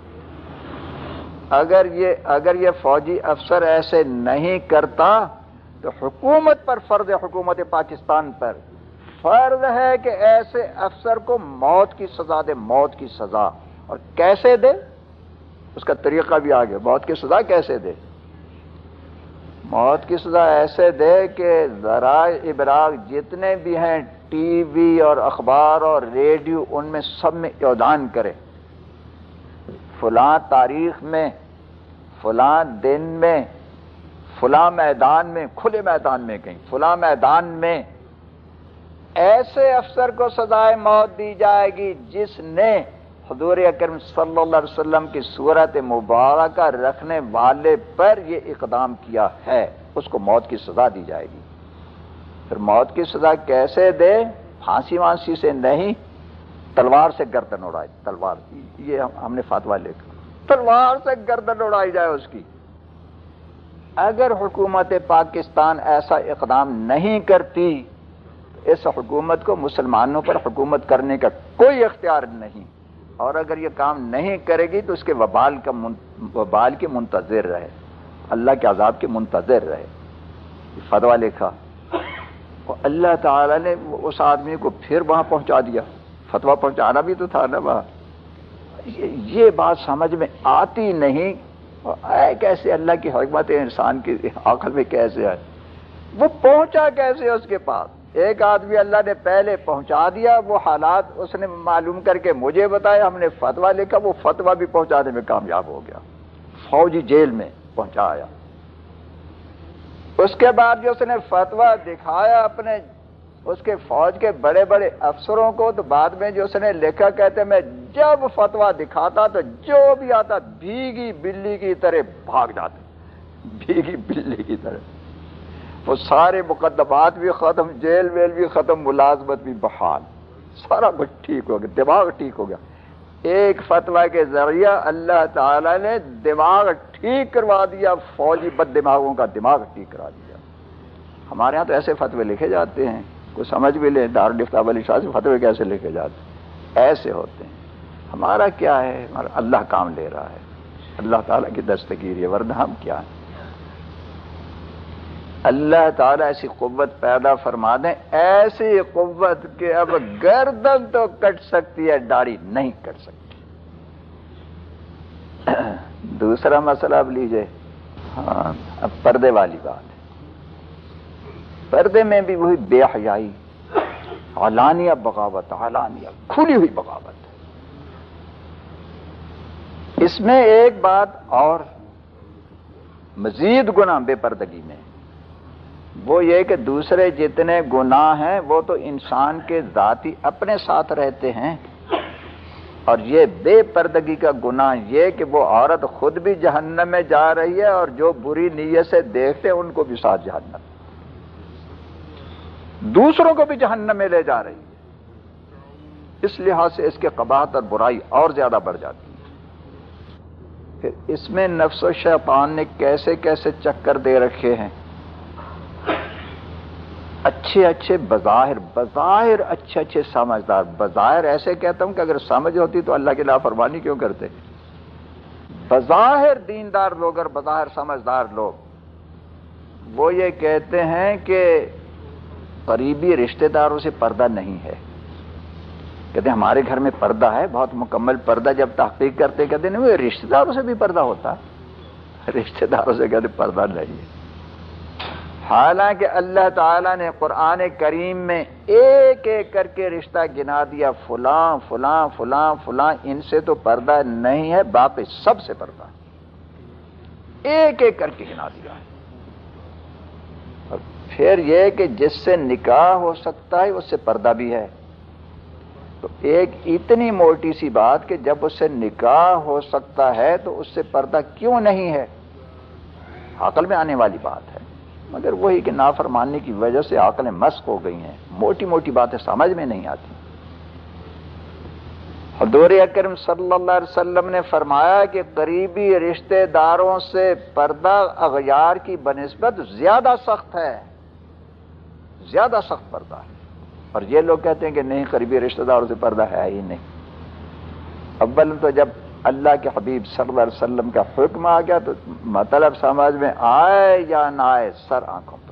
اگر یہ اگر یہ فوجی افسر ایسے نہیں کرتا تو حکومت پر فرض ہے، حکومت پاکستان پر فرض ہے کہ ایسے افسر کو موت کی سزا دے، موت کی سزا۔ اور کیسے دے؟ اس کا طریقہ بھی آگے، موت کی سزا کیسے دے؟ موت کی سزا ایسے دے کہ ذرائع ابلاغ جتنے بھی ہیں، ٹی وی اور اخبار اور ریڈیو، ان میں سب میں اعلان کرے، فلاں تاریخ میں، فلاں دن میں، فلاں میدان میں، کھلے میدان میں کہیں، فلاں میدان میں ایسے افسر کو سزائے موت دی جائے گی جس نے حضور اکرم صلی اللہ علیہ وسلم کی صورت مبارکہ رکھنے والے پر یہ اقدام کیا ہے، اس کو موت کی سزا دی جائے گی۔ پھر موت کی سزا کیسے دے؟ پھانسی وانسی سے نہیں، تلوار سے گردن اڑائی، تلوار، یہ ہم نے فتویٰ لکھا، تلوار سے گردن اڑائی جائے اس کی۔ اگر حکومت پاکستان ایسا اقدام نہیں کرتی تو اس حکومت کو مسلمانوں پر حکومت کرنے کا کوئی اختیار نہیں، اور اگر یہ کام نہیں کرے گی تو اس کے وبال کا وبال کے منتظر رہے، اللہ کے عذاب کے منتظر رہے۔ فتویٰ لکھا، اور اللہ تعالی نے اس آدمی کو پھر وہاں پہنچا دیا، فتویٰ پہنچانا بھی تو تھا نا وہاں۔ یہ بات سمجھ میں آتی نہیں، اے کیسے اللہ کی حکمت انسان کی عقل میں کیسے ہے، وہ پہنچا کیسے اس کے پاس؟ ایک آدمی اللہ نے پہلے پہنچا دیا، وہ حالات اس نے معلوم کر کے مجھے بتایا، ہم نے فتویٰ لکھا، وہ فتویٰ بھی پہنچانے میں کامیاب ہو گیا، فوجی جیل میں پہنچایا۔ اس کے بعد جو اس نے فتویٰ دکھایا اپنے اس کے فوج کے بڑے بڑے افسروں کو، تو بعد میں جو اس نے لکھا، کہتے میں جب فتویٰ دکھاتا تو جو بھی آتا بھیگی بلی کی طرح بھاگ جاتے، بھیگی بلی کی طرح۔ وہ سارے مقدمات بھی ختم، جیل ویل بھی ختم، ملازمت بھی بحال، سارا کچھ ٹھیک ہو گیا، دماغ ٹھیک ہو گیا۔ ایک فتویٰ کے ذریعہ اللہ تعالی نے دماغ ٹھیک کروا دیا، فوجی بد دماغوں کا دماغ ٹھیک کرا دیا۔ ہمارے ہاں تو ایسے فتوے لکھے جاتے ہیں، کوئی سمجھ بھی لے، دارالفتاء والی شاہ سے فتوے کیسے لکھے جاتے ہیں، ایسے ہوتے ہیں۔ ہمارا کیا ہے؟ ہمارا اللہ کام لے رہا ہے، اللہ تعالیٰ کی دستگیری ہے، ورنہ ہم کیا ہیں؟ اللہ تعالیٰ ایسی قوت پیدا فرما دیں، ایسی قوت کہ اب گردن تو کٹ سکتی ہے، داڑھی نہیں کٹ سکتی۔ دوسرا مسئلہ اب لیجئے، ہاں اب پردے والی بات ہے۔ پردے میں بھی وہی بے حیائی، علانیہ بغاوت، علانیہ کھلی ہوئی بغاوت۔ اس میں ایک بات اور مزید گناہ بے پردگی میں، وہ یہ کہ دوسرے جتنے گناہ ہیں وہ تو انسان کے ذاتی اپنے ساتھ رہتے ہیں، اور یہ بے پردگی کا گناہ یہ کہ وہ عورت خود بھی جہنم میں جا رہی ہے اور جو بری نیت سے دیکھتے ان کو بھی ساتھ جہنم، دوسروں کو بھی جہنم میں لے جا رہی ہے۔ اس لحاظ سے اس کے قباحت اور برائی اور زیادہ بڑھ جاتی ہے۔ پھر اس میں نفس و شیطان نے کیسے کیسے چکر دے رکھے ہیں، اچھے اچھے بظاہر بظاہر اچھے اچھے سمجھدار، بظاہر ایسے کہتا ہوں کہ اگر سمجھ ہوتی تو اللہ کی نافرمانی کیوں کرتے، بظاہر دیندار لوگ اور بظاہر سمجھدار لوگ وہ یہ کہتے ہیں کہ قریبی رشتہ داروں سے پردہ نہیں ہے، کہتے ہیں ہمارے گھر میں پردہ ہے، بہت مکمل پردہ، جب تحقیق کرتے کہتے نہیں وہ رشتہ داروں سے بھی پردہ ہوتا ہے، رشتہ داروں سے کہتے پردہ نہیں ہے۔ حالانکہ اللہ تعالیٰ نے قرآن کریم میں ایک ایک کر کے رشتہ گنا دیا، فلاں فلاں فلاں فلاں ان سے تو پردہ نہیں ہے، باقی سب سے پردہ ہے، ایک ایک کر کے گنا دیا ہے۔ اور پھر یہ کہ جس سے نکاح ہو سکتا ہے اس سے پردہ بھی ہے، تو ایک اتنی موٹی سی بات کہ جب اس سے نکاح ہو سکتا ہے تو اس سے پردہ کیوں نہیں ہے، عقل میں آنے والی بات ہے، مگر وہی کہ نافرمانی کی وجہ سے عقلیں مسخ ہو گئی ہیں، موٹی موٹی باتیں سمجھ میں نہیں آتی۔ حضور اکرم صلی اللہ علیہ وسلم نے فرمایا کہ قریبی رشتہ داروں سے پردہ اغیار کی بنسبت زیادہ سخت ہے، زیادہ سخت پردہ ہے۔ اور یہ لوگ کہتے ہیں کہ نہیں قریبی رشتہ داروں سے پردہ ہے ہی نہیں۔ اول تو جب اللہ کے حبیب صلی اللہ علیہ وسلم کا حکم آ گیا تو مطلب سمجھ میں آئے یا نہ آئے سر آنکھوں پر،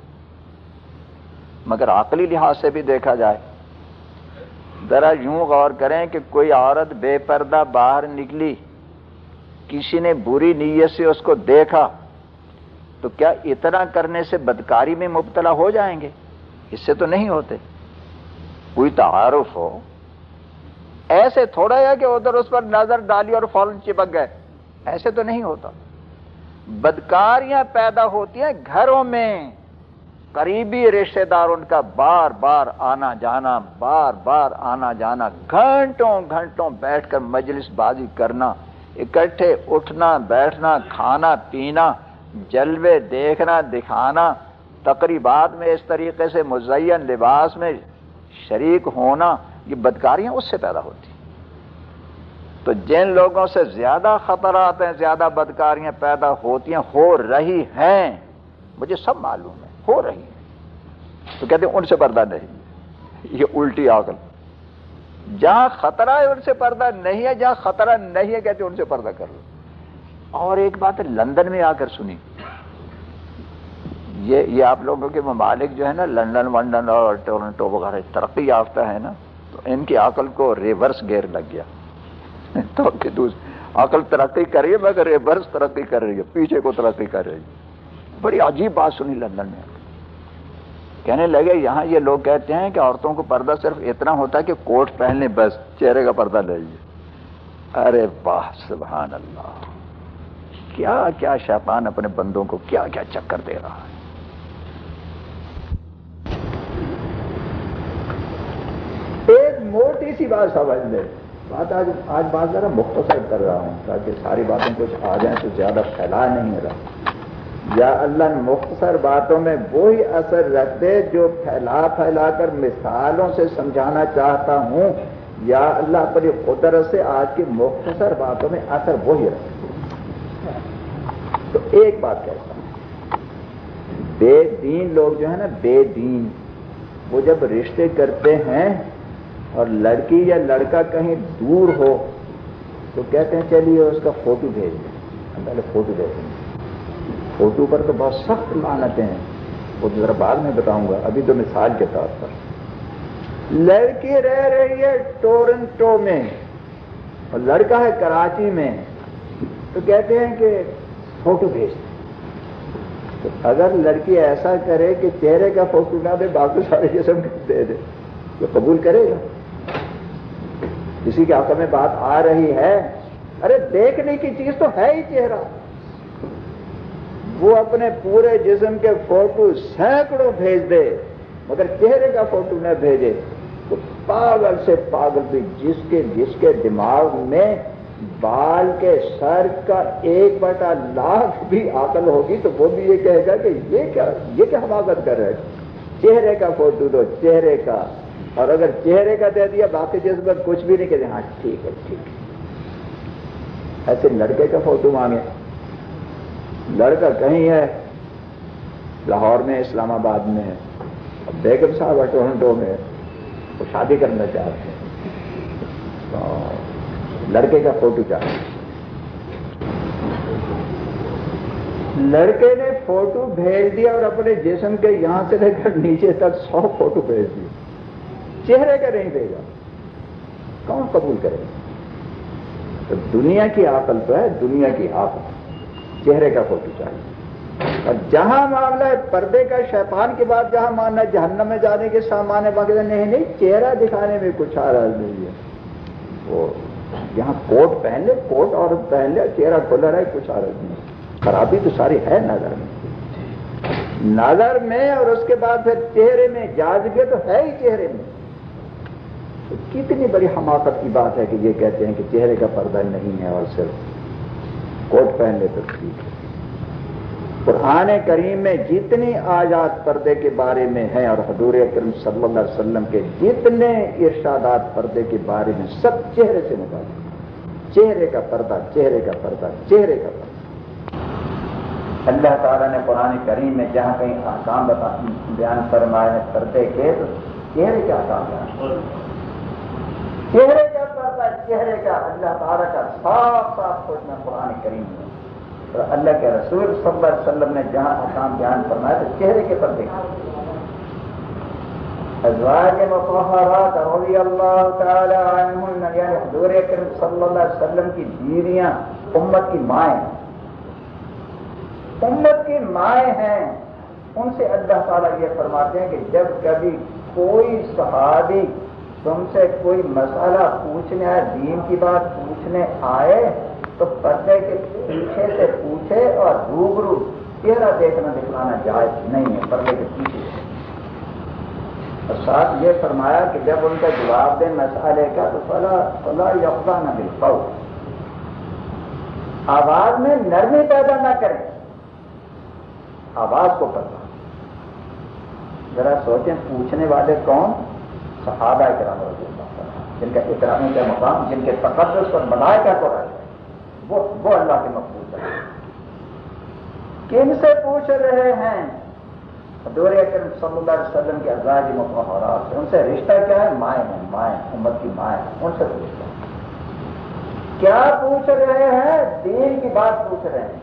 مگر عقلی لحاظ سے بھی دیکھا جائے، ذرا یوں غور کریں کہ کوئی عورت بے پردہ باہر نکلی، کسی نے بری نیت سے اس کو دیکھا، تو کیا اتنا کرنے سے بدکاری میں مبتلا ہو جائیں گے؟ اس سے تو نہیں ہوتے۔ کوئی تعارف ہو، ایسے تھوڑا ہے کہ ادھر اس پر نظر ڈالی اور فوراً چپک گئے، ایسے تو نہیں ہوتا۔ بدکاریاں پیدا ہوتی ہیں گھروں میں، قریبی رشتہ داروں کا بار بار آنا جانا، بار بار آنا جانا، گھنٹوں گھنٹوں بیٹھ کر مجلس بازی کرنا، اکٹھے اٹھنا بیٹھنا، کھانا پینا، جلوے دیکھنا دکھانا، تقریبات میں اس طریقے سے مزین لباس میں شریک ہونا، یہ بدکاریاں اس سے پیدا ہوتی ہیں۔ تو جن لوگوں سے زیادہ خطرات ہیں، زیادہ بدکاریاں پیدا ہوتی ہیں، ہو رہی ہیں، مجھے سب معلوم ہے، ہو رہی ہیں، تو کہتے ہیں ان سے پردہ نہیں، یہ الٹی عقل۔ جہاں خطرہ ہے ان سے پردہ نہیں ہے، جہاں خطرہ نہیں ہے کہتے ہیں ان سے پردہ کر لو۔ اور ایک بات ہے لندن میں آ کر سنی، یہ یہ آپ لوگوں کے ممالک جو ہے نا، لندن ونڈن اور ٹورنٹو وغیرہ ترقی یافتہ ہے نا، تو ان کی عقل کو ریورس گیئر لگ گیا، تو عقل ترقی کر رہی ہے مگر ریورس ترقی کر رہی ہے، پیچھے کو ترقی کر رہی ہے۔ بڑی عجیب بات سنی لندن میں، کہنے لگے یہاں یہ لوگ کہتے ہیں کہ عورتوں کو پردہ صرف اتنا ہوتا ہے کہ کوٹ پہن لیں بس، چہرے کا پردہ لے لیے۔ ارے واہ سبحان اللہ، کیا کیا شیطان اپنے بندوں کو کیا کیا چکر دے رہا ہے۔ ایک موٹی سی بات سمجھ لے، بات آج آج بات ذرا مختصر کر رہا ہوں تاکہ ساری باتیں کچھ آ جائیں تو زیادہ پھیلا نہیں رہا۔ یا اللہ مختصر باتوں میں وہی اثر رکھ دے جو پھیلا پھیلا کر مثالوں سے سمجھانا چاہتا ہوں، یا اللہ اپنی قدرت سے آج کی مختصر باتوں میں اثر وہی رکھ دے۔ تو ایک بات کہتا ہوں، بے دین لوگ جو ہے نا، بے دین، وہ جب رشتے کرتے ہیں اور لڑکی یا لڑکا کہیں دور ہو تو کہتے ہیں چلیے اس کا فوٹو بھیج دیں، پہلے فوٹو بھیجیں گے۔ فوٹو پر تو بہت سخت لعنتیں ہیں، وہ ذرا بعد میں بتاؤں گا، ابھی تو مثال کے طور پر لڑکی رہ رہی ہے ٹورنٹو میں اور لڑکا ہے کراچی میں، تو کہتے ہیں کہ فوٹو بھیج دیں۔ تو اگر لڑکی ایسا کرے کہ چہرے کا فوٹو نہ دے باقی سارے جسم کا دے دے تو قبول کرے گا؟ کسی کے حق میں بات آ رہی ہے، ارے دیکھنے کی چیز تو ہے ہی چہرہ. وہ اپنے پورے جسم کے فوٹو سینکڑوں بھیج دے مگر چہرے کا فوٹو نہ بھیجے تو پاگل سے پاگل بھی جس کے جس کے دماغ میں بال کے سر کا ایک بٹا لاکھ بھی عقل ہوگی تو وہ بھی یہ کہے گا کہ یہ کیا یہ کیا حماقت کر رہے ہیں. چہرے کا فوٹو دو، چہرے کا، اور اگر چہرے کا دے دیا باقی جسم پر کچھ بھی نہیں کہتے ہاں ٹھیک ہے ٹھیک ہے. ایسے لڑکے کا فوٹو مانگے، لڑکا کہیں ہے لاہور میں، اسلام آباد میں ہے، بیگم صاحب ٹورنٹو میں، وہ شادی کرنا چاہتے ہیں تو لڑکے کا فوٹو چاہتے ہیں. لڑکے نے فوٹو بھیج دیا اور اپنے جسم کے یہاں سے لے کر نیچے تک سو فوٹو بھیج دیے، چہرے کا نہیں دے گا، کون قبول کرے گا؟ تو دنیا کی عقل تو ہے، دنیا کی عقل، چہرے کا فوٹو چاہیے. اور جہاں معاملہ ہے پردے کا، شیطان کی بات جہاں ماننا جہنم میں جانے کے سامان ہے، باقی نہیں نہیں چہرہ دکھانے میں کچھ حرج نہیں ہے. وہ یہاں کوٹ پہن لے، کوٹ عورت پہن لے، چہرہ کھلا رہے، کچھ حرج نہیں. خرابی تو ساری ہے نظر میں، نظر میں، اور اس کے بعد پھر چہرے میں جاذبے تو ہے ہی چہرے میں. تو کتنی بڑی حماقت کی بات ہے کہ یہ کہتے ہیں کہ چہرے کا پردہ نہیں ہے اور صرف کوٹ پہن لے تو ٹھیک ہے. قرآن کریم میں جتنی آیات پردے کے بارے میں ہیں اور حضور اکرم صلی اللہ علیہ وسلم کے جتنے ارشادات پردے کے بارے میں سب چہرے سے متعلق، چہرے کا پردہ، چہرے کا پردہ، چہرے کا پردہ. اللہ تعالیٰ نے قرآن کریم میں جہاں کہیں احکام بیان فرمائے ہیں پردے کے، تو چہرے کا احکام بیان، چہرے کا پردہ، چہرے کا اللہ تعالیٰ کا صاف صاف سوچنا قرآن کریم میں. اور اللہ کے رسول صلی اللہ علیہ وسلم نے جہاں احکام بیان فرمایا تو چہرے کے پردے کا. ازواج مطہرات رضی اللہ تعالی عنہن، یعنی حضور اکرم صلی اللہ علیہ وسلم کی بیویاں امت کی مائیں، امت کی مائیں ہیں. ان سے اللہ تعالیٰ یہ فرماتے ہیں کہ جب کبھی کوئی صحابی تم سے کوئی مسئلہ پوچھنے آئے، دین کی بات پوچھنے آئے، تو پردے کے پیچھے سے پوچھے اور روبرو چہرہ دیکھنا دکھلانا جائز نہیں ہے، پردے کے پیچھے. اور ساتھ یہ فرمایا کہ جب ان کا جواب دیں مسئلے کا تو فلا فلا یخضعن بالقول، آواز میں نرمی پیدا نہ کریں، آواز کو پردہ. ذرا سوچیں پوچھنے والے کون؟ صحابہ کرام رضی اللہ عنہ، جن کا اکرام کا مقام، جن کے تقدس پر ملائکہ کو رہا ہے، وہ وہ اللہ کے مقبول ہے. کن سے پوچھ رہے ہیں؟ حضور اکرم صلی اللہ علیہ وسلم کے ازواج مطہرات سے. ان سے رشتہ کیا ہے؟ مائیں ہیں، مائیں، امت کی مائیں، ان سے پوچھتے ہیں. کیا پوچھ رہے ہیں؟ دین کی بات پوچھ رہے ہیں.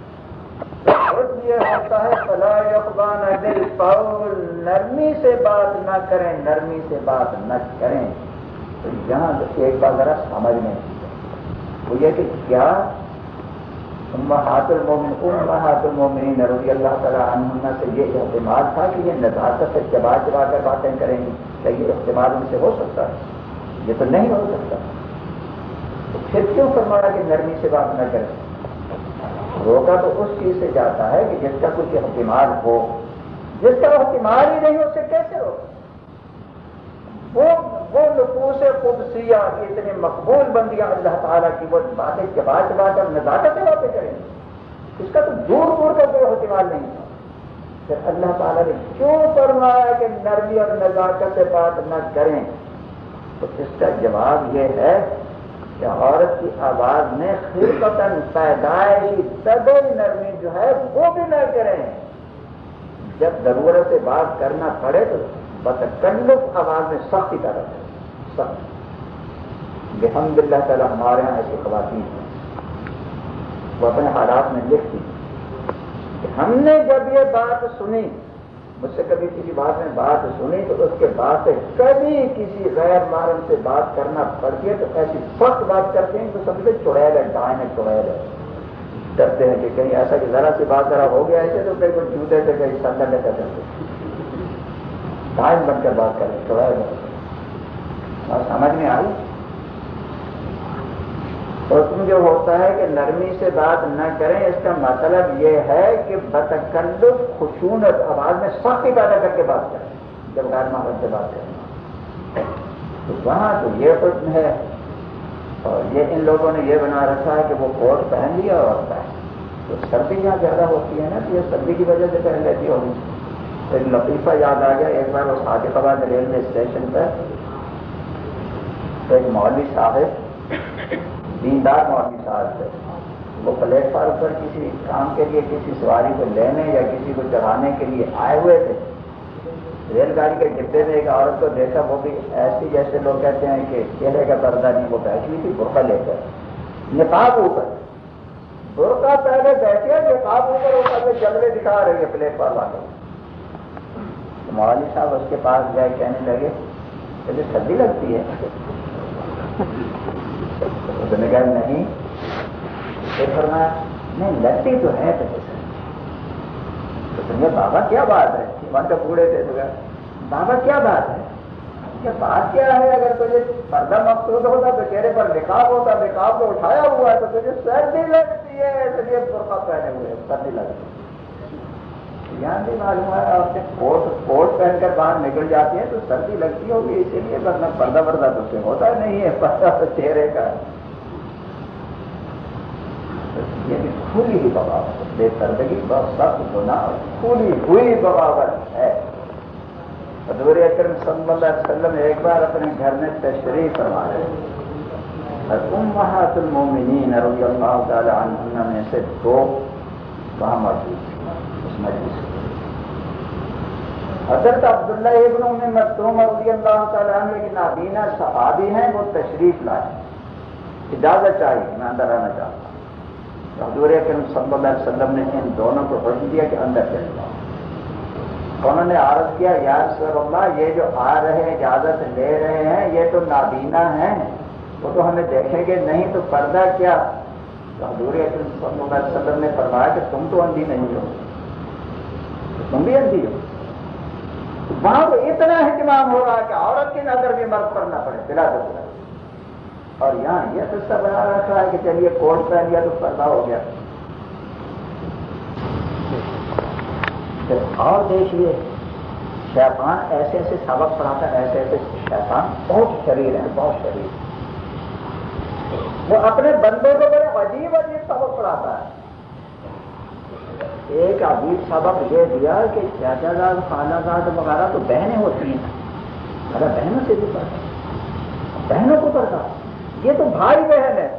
یہ ہوتا ہے فلا یخضعن بالقول، نرمی سے بات نہ کریں، نرمی سے بات نہ کریں. تو یہاں ایک بات ذرا سمجھ میں وہ یہ کہ کیا امہات المومنین امہات المومنین رضی اللہ تعالی عنہن سے یہ احتمال تھا کہ یہ نزاکت سے چبا چبا کر باتیں کریں گی؟ کیا یہ احتمال ان سے ہو سکتا ہے؟ یہ تو نہیں ہو سکتا. تو پھر کیوں فرمایا کہ نرمی سے بات نہ کریں؟ روکا تو اس چیز سے جاتا ہے کہ جس کا کچھ احتمال ہو، جس کا احتمال ہی نہیں اسے کیسے روکا؟ وہ وہ نفوس قدسیہ اتنے مقبول بندیاں اللہ تعالیٰ کی، وہ باتیں چبا چبا کر نزاکت سے باتیں کریں گے، اس کا تو دور دور کا کوئی احتمال نہیں تھا. پھر اللہ تعالیٰ نے کیوں فرمایا کہ نرمی اور نزاکت سے بات نہ کریں؟ تو اس کا جواب یہ ہے کہ عورت کی آواز میں خلقتاً پیدائشی طبعی نرمی جو ہے وہ بھی نہ کریں. جب ضرورت سے بات کرنا پڑے تو بتکلف آواز میں سختی کا رکھیں، سخت. الحمدللہ تعالیٰ ہمارے یہاں ایسی خواتین ہیں، وہ اپنے حالات میں لکھتی کہ ہم نے جب یہ بات سنی، مجھ سے کبھی کسی بات میں بات سنی تو اس کے بعد سے کبھی کسی غیر محرم سے بات کرنا پڑتی ہے تو ایسی سخت بات کرتے ہیں تو سب سے چڑیل ہے، ڈائن ہے، چڑیل ہے. ڈرتے ہیں کہ کہیں ایسا کہ ذرا سی بات ذرا ہو گیا ایسے تو کہیں کوئی جوتے سے کہیں سندر لے کر ٹائم بن کر بات کریں تھوڑا بات سمجھ میں آئی. حکم جو ہوتا ہے کہ نرمی سے بات نہ کریں، اس کا مطلب یہ ہے کہ بتکلف خشونت آواز میں سختی پیدا کر کے بات کریں جب غیر محرم سے بات کریں. تو وہاں تو یہ حکم ہے، اور یہ ان لوگوں نے یہ بنا رکھا ہے کہ وہ کوٹ پہن لیا اور پہن تو سردی یہاں زیادہ ہوتی ہے نا، تو یہ سردی کی وجہ سے پہن لیتی ہوگی. ایک لطیفہ یاد آ گیا، ایک بار وہ صادق آباد ریلوے اسٹیشن پر ایک مولوی صاحب، دیندار مولوی صاحب تھے، وہ پلیٹ فارم پر کسی کام کے لیے کسی سواری کو لینے یا کسی کو چڑھانے کے لیے آئے ہوئے تھے. ریل گاڑی کے ڈبے میں ایک عورت کو دیکھا، وہ بھی ایسی جیسے لوگ کہتے ہیں کہ چہرے کا پردہ نہیں، وہ بیٹھی ہوئی تھی برقع لے کر، نقاب اوپر، برقع پہلے بیٹھے نقاب اوپر اوپر سے جلوے دکھا رہی ہے پلیٹ فارم والوں. مولوی صاحب اس کے پاس گئے، کہنے لگے مجھے سردی لگتی ہے. اس نے کہا نہیں، پھر فرمایا نہیں لگتی تو ہے. تو سمجھا بابا کیا بات ہے، من کا پوڑے تھے تو بابا کیا بات ہے، کہ بات کیا ہے، اگر تجھے پردہ مقصود ہوتا تو چہرے پر نقاب ہوتا، نقاب کو اٹھایا ہوا ہے تو تجھے سردی لگتی ہے، اس لیے برقع پہنے ہوئے سردی لگتی ہے. یہاں بھی معلوم ہے آپ سے کوٹ کوٹ پہن کر باہر نکل جاتی ہیں تو سردی لگتی ہوگی، اسی لیے ورنہ پردہ وردہ تو سے ہوتا نہیں ہے، پردہ تو چہرے کا. یہ بھی کھلی ہی بغاوت، بے پردگی بہت سخت گناہ، کھلی ہوئی بغاوت ہے. حضور اکرم صلی اللہ علیہ وسلم ایک بار اپنے گھر میں تشریف فرما رہے اور امہات المومنین رضی اللہ تعالی عنہن میں سے دو وہاں موجود تھے اس مجلس. حضرت عبداللہ ابن ام مکتوم رضی اللہ تعالی عنہ کی نابینا صحابی ہیں، وہ تشریف لائے، اجازت چاہیے میں اندر آنا چاہتا ہوں. حضور اکرم صلی اللہ علیہ وسلم نے ان دونوں کو حکم دیا کہ اندر چلے جاؤ. انہوں نے عرض کیا یا رسول اللہ یہ جو آ رہے ہیں اجازت لے رہے ہیں یہ تو نابینا ہیں، وہ تو ہمیں دیکھیں گے نہیں تو پردہ کیا. تو حضور اکرم صلی اللہ علیہ وسلم نے فرمایا کہ تم تو اندھی نہیں ہو، تم بھی اندھی ہو. وہاں تو اتنا اہتمام ہو رہا کہ عورت کی نظر بھی مرد کرنا پڑے بلا دخل، اور یہاں یہ قصہ بنا رکھا ہے کہ چلیے کوٹ پہن لیا تو پردہ ہو گیا. اور دیکھیے شیطان ایسے ایسے سبق پڑھاتا ہے، ایسے ایسے شیطان بہت شریر ہیں، بہت شریر. وہ اپنے بندوں کو بڑے عجیب عجیب سبق پڑھاتا ہے. ایک عجیب سبق یہ دیا کہ چاچا زاد خالہ زاد وغیرہ تو بہنیں ہوتی ہیں، اگر بہنوں سے بھی پڑھتا، بہنوں کو پڑھتا، یہ تو بھائی بہن ہے.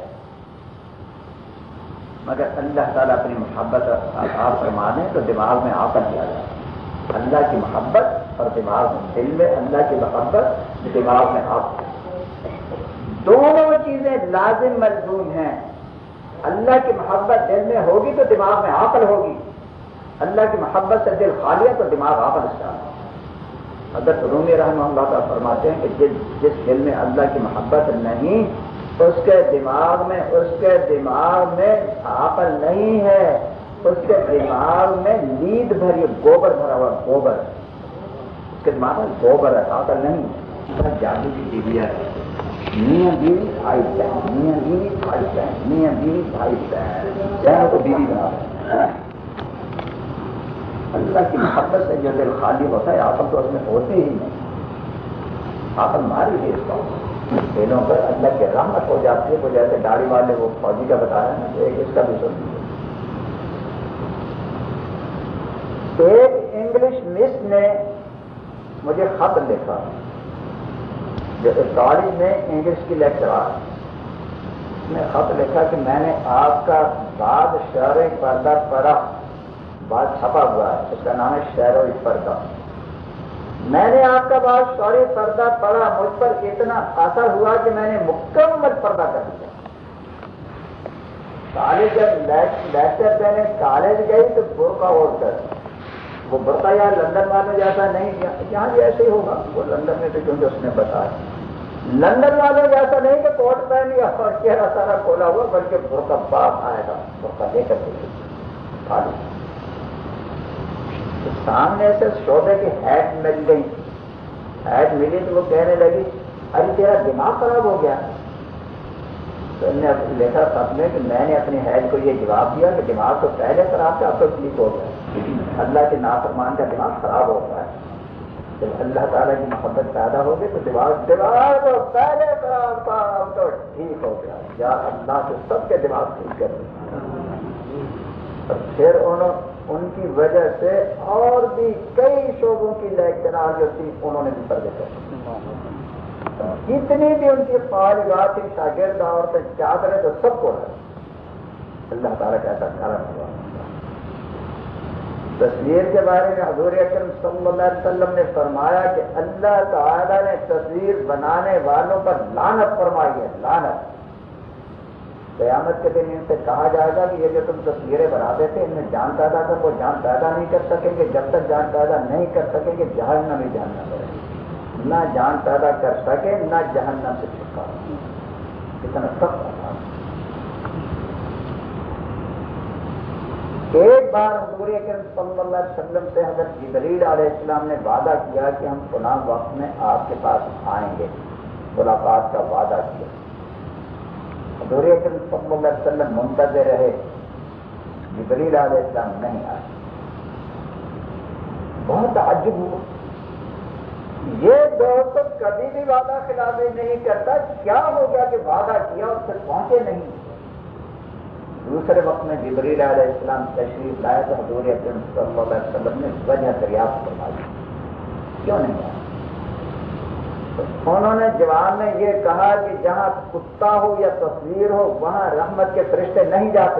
مگر اللہ تعالیٰ اپنی محبت آپ فرما دیں تو دماغ میں عقل دیا جائے. اللہ کی محبت اور دماغ میں، دل میں اللہ کی محبت، دماغ میں عقل، دونوں چیزیں لازم ملزوم ہیں. اللہ کی محبت دل میں ہوگی تو دماغ میں عقل ہوگی، اللہ کی محبت سے دل خالی ہے تو دماغ عقل سے. حضرت رومی رحمہ اللہ تعالیٰ فرماتے ہیں کہ جس جس دل میں اللہ کی محبت نہیں اس کے دماغ میں اس کے دماغ میں عقل نہیں ہے، اس کے دماغ میں نیند بھری گوبر بھرا ہوا گوبر، اس کے دماغ میں گوبر ہے، عقل نہیں ہے. جادو کی ڈیویا ہے، میاں بیوی بھائی بہن، میاں بیوی بھائی بہن، میاں بیوی بھائی بہن، بہنوں کو بیوی بنا رہے ہیں. اللہ کی محبت سے جو دل خالی ہوتا ہے عقل تو اس میں ہوتی ہی نہیں. عقل ماری ہے اس کو دلوں پر اللہ کی رحمت ہو جاتی ہے. وہ جیسے داڑھی والے وہ فوجی کا بتا رہے ہیں، ایک اس کا بھی سن لیجیے. ایک انگلش مس نے مجھے خط لکھا، جو کالج میں انگلش کی لیکچرار، اس نے خط لکھا کہ میں نے آپ کا بعد شعر پردہ پڑھا، بعد چھپا ہوا ہے، اس کا نام ہے شعر و پردہ. میں نے آپ کا بعد شعر پردہ پڑھا، مجھ پر اتنا اثر ہوا کہ میں نے مکمل پردہ کر دیا. کالج جب لیکچر دینے کالج گئی تو برقع اوڑھ کر، وہ برقع یہاں لندن والے جیسا نہیں، یہاں بھی ایسے ہی ہوگا، وہ لندن میں تو کیونکہ اس نے بتایا لندن والے جیسا نہیں کہ کوٹ پہن لیا اور چہرہ سارا کھولا ہوا، بلکہ برقع باپ آئے گا، برقع لے کر کے سامنے سے شعبے کی ہیڈ مل گئی، ہیڈ ملی تو وہ کہنے لگی ارے تیرا دماغ خراب ہو گیا. تو نے لکھا خط میں کہ میں نے اپنی ہیڈ کو یہ جواب دیا کہ دماغ تو پہلے خراب تھا، اب تو ٹھیک ہو گیا. اللہ کے نافرمان کا دماغ خراب ہوتا ہے. جب اللہ تعالیٰ کی محبت پیدا ہوگی تو دماغ دماغ تو پہلے خراب تھا اب تو ٹھیک ہو گیا. یا اللہ سے سب کے دماغ ٹھیک کر دیا. اور پھر انہوں ان کی وجہ سے اور بھی کئی شعبوں کی لیکچرار جو تھی انہوں نے بھی پردے کر جتنی بھی ان کی خواہشات تھی شاگرد اور چادریں تو سب کو ہے. اللہ تعالیٰ کا ایسا کرم ہوا. تصویر کے بارے میں حضور اکرم صلی اللہ علیہ وسلم نے فرمایا کہ اللہ تعالیٰ نے تصویر بنانے والوں پر لعنت فرمائی ہے. لعنت. قیامت کے دن ان سے کہا جائے گا کہ یہ جو تم تصویریں بناتے تھے ان میں جان پیدا کر، وہ جان پیدا نہیں کر سکیں گے. جب تک جان پیدا نہیں کر سکیں گے جہنم ہی جاننا پڑے گا. نہ جان پیدا کر سکے نہ جہنم سے چھٹکارا. کتنا سخت تھا. ایک بار حضور اکرم صلی اللہ علیہ وسلم سے حضرت جبریل علیہ السلام نے وعدہ کیا کہ ہم فلاں وقت میں آپ کے پاس آئیں گے. ملاقات کا وعدہ کیا. حضور اکرم صلی اللہ علیہ وسلم منتظر رہے، جبریل علیہ السلام نہیں آئے. بہت تعجب ہوا. یہ دوست کبھی بھی وعدہ خلافی نہیں کرتا، کیا ہو گیا کہ وعدہ کیا اور پھر پہنچے نہیں. دوسرے وقت میں جبریل علیہ السلام تشریف لائے تو حضور اکرم صلی اللہ علیہ وسلم نے وجہ دریافت فرمائی کیوں نہیں آیا. انہوں نے جواب میں یہ کہا کہ جہاں کتا ہو یا تصویر ہو وہاں رحمت کے فرشتے نہیں جاتے.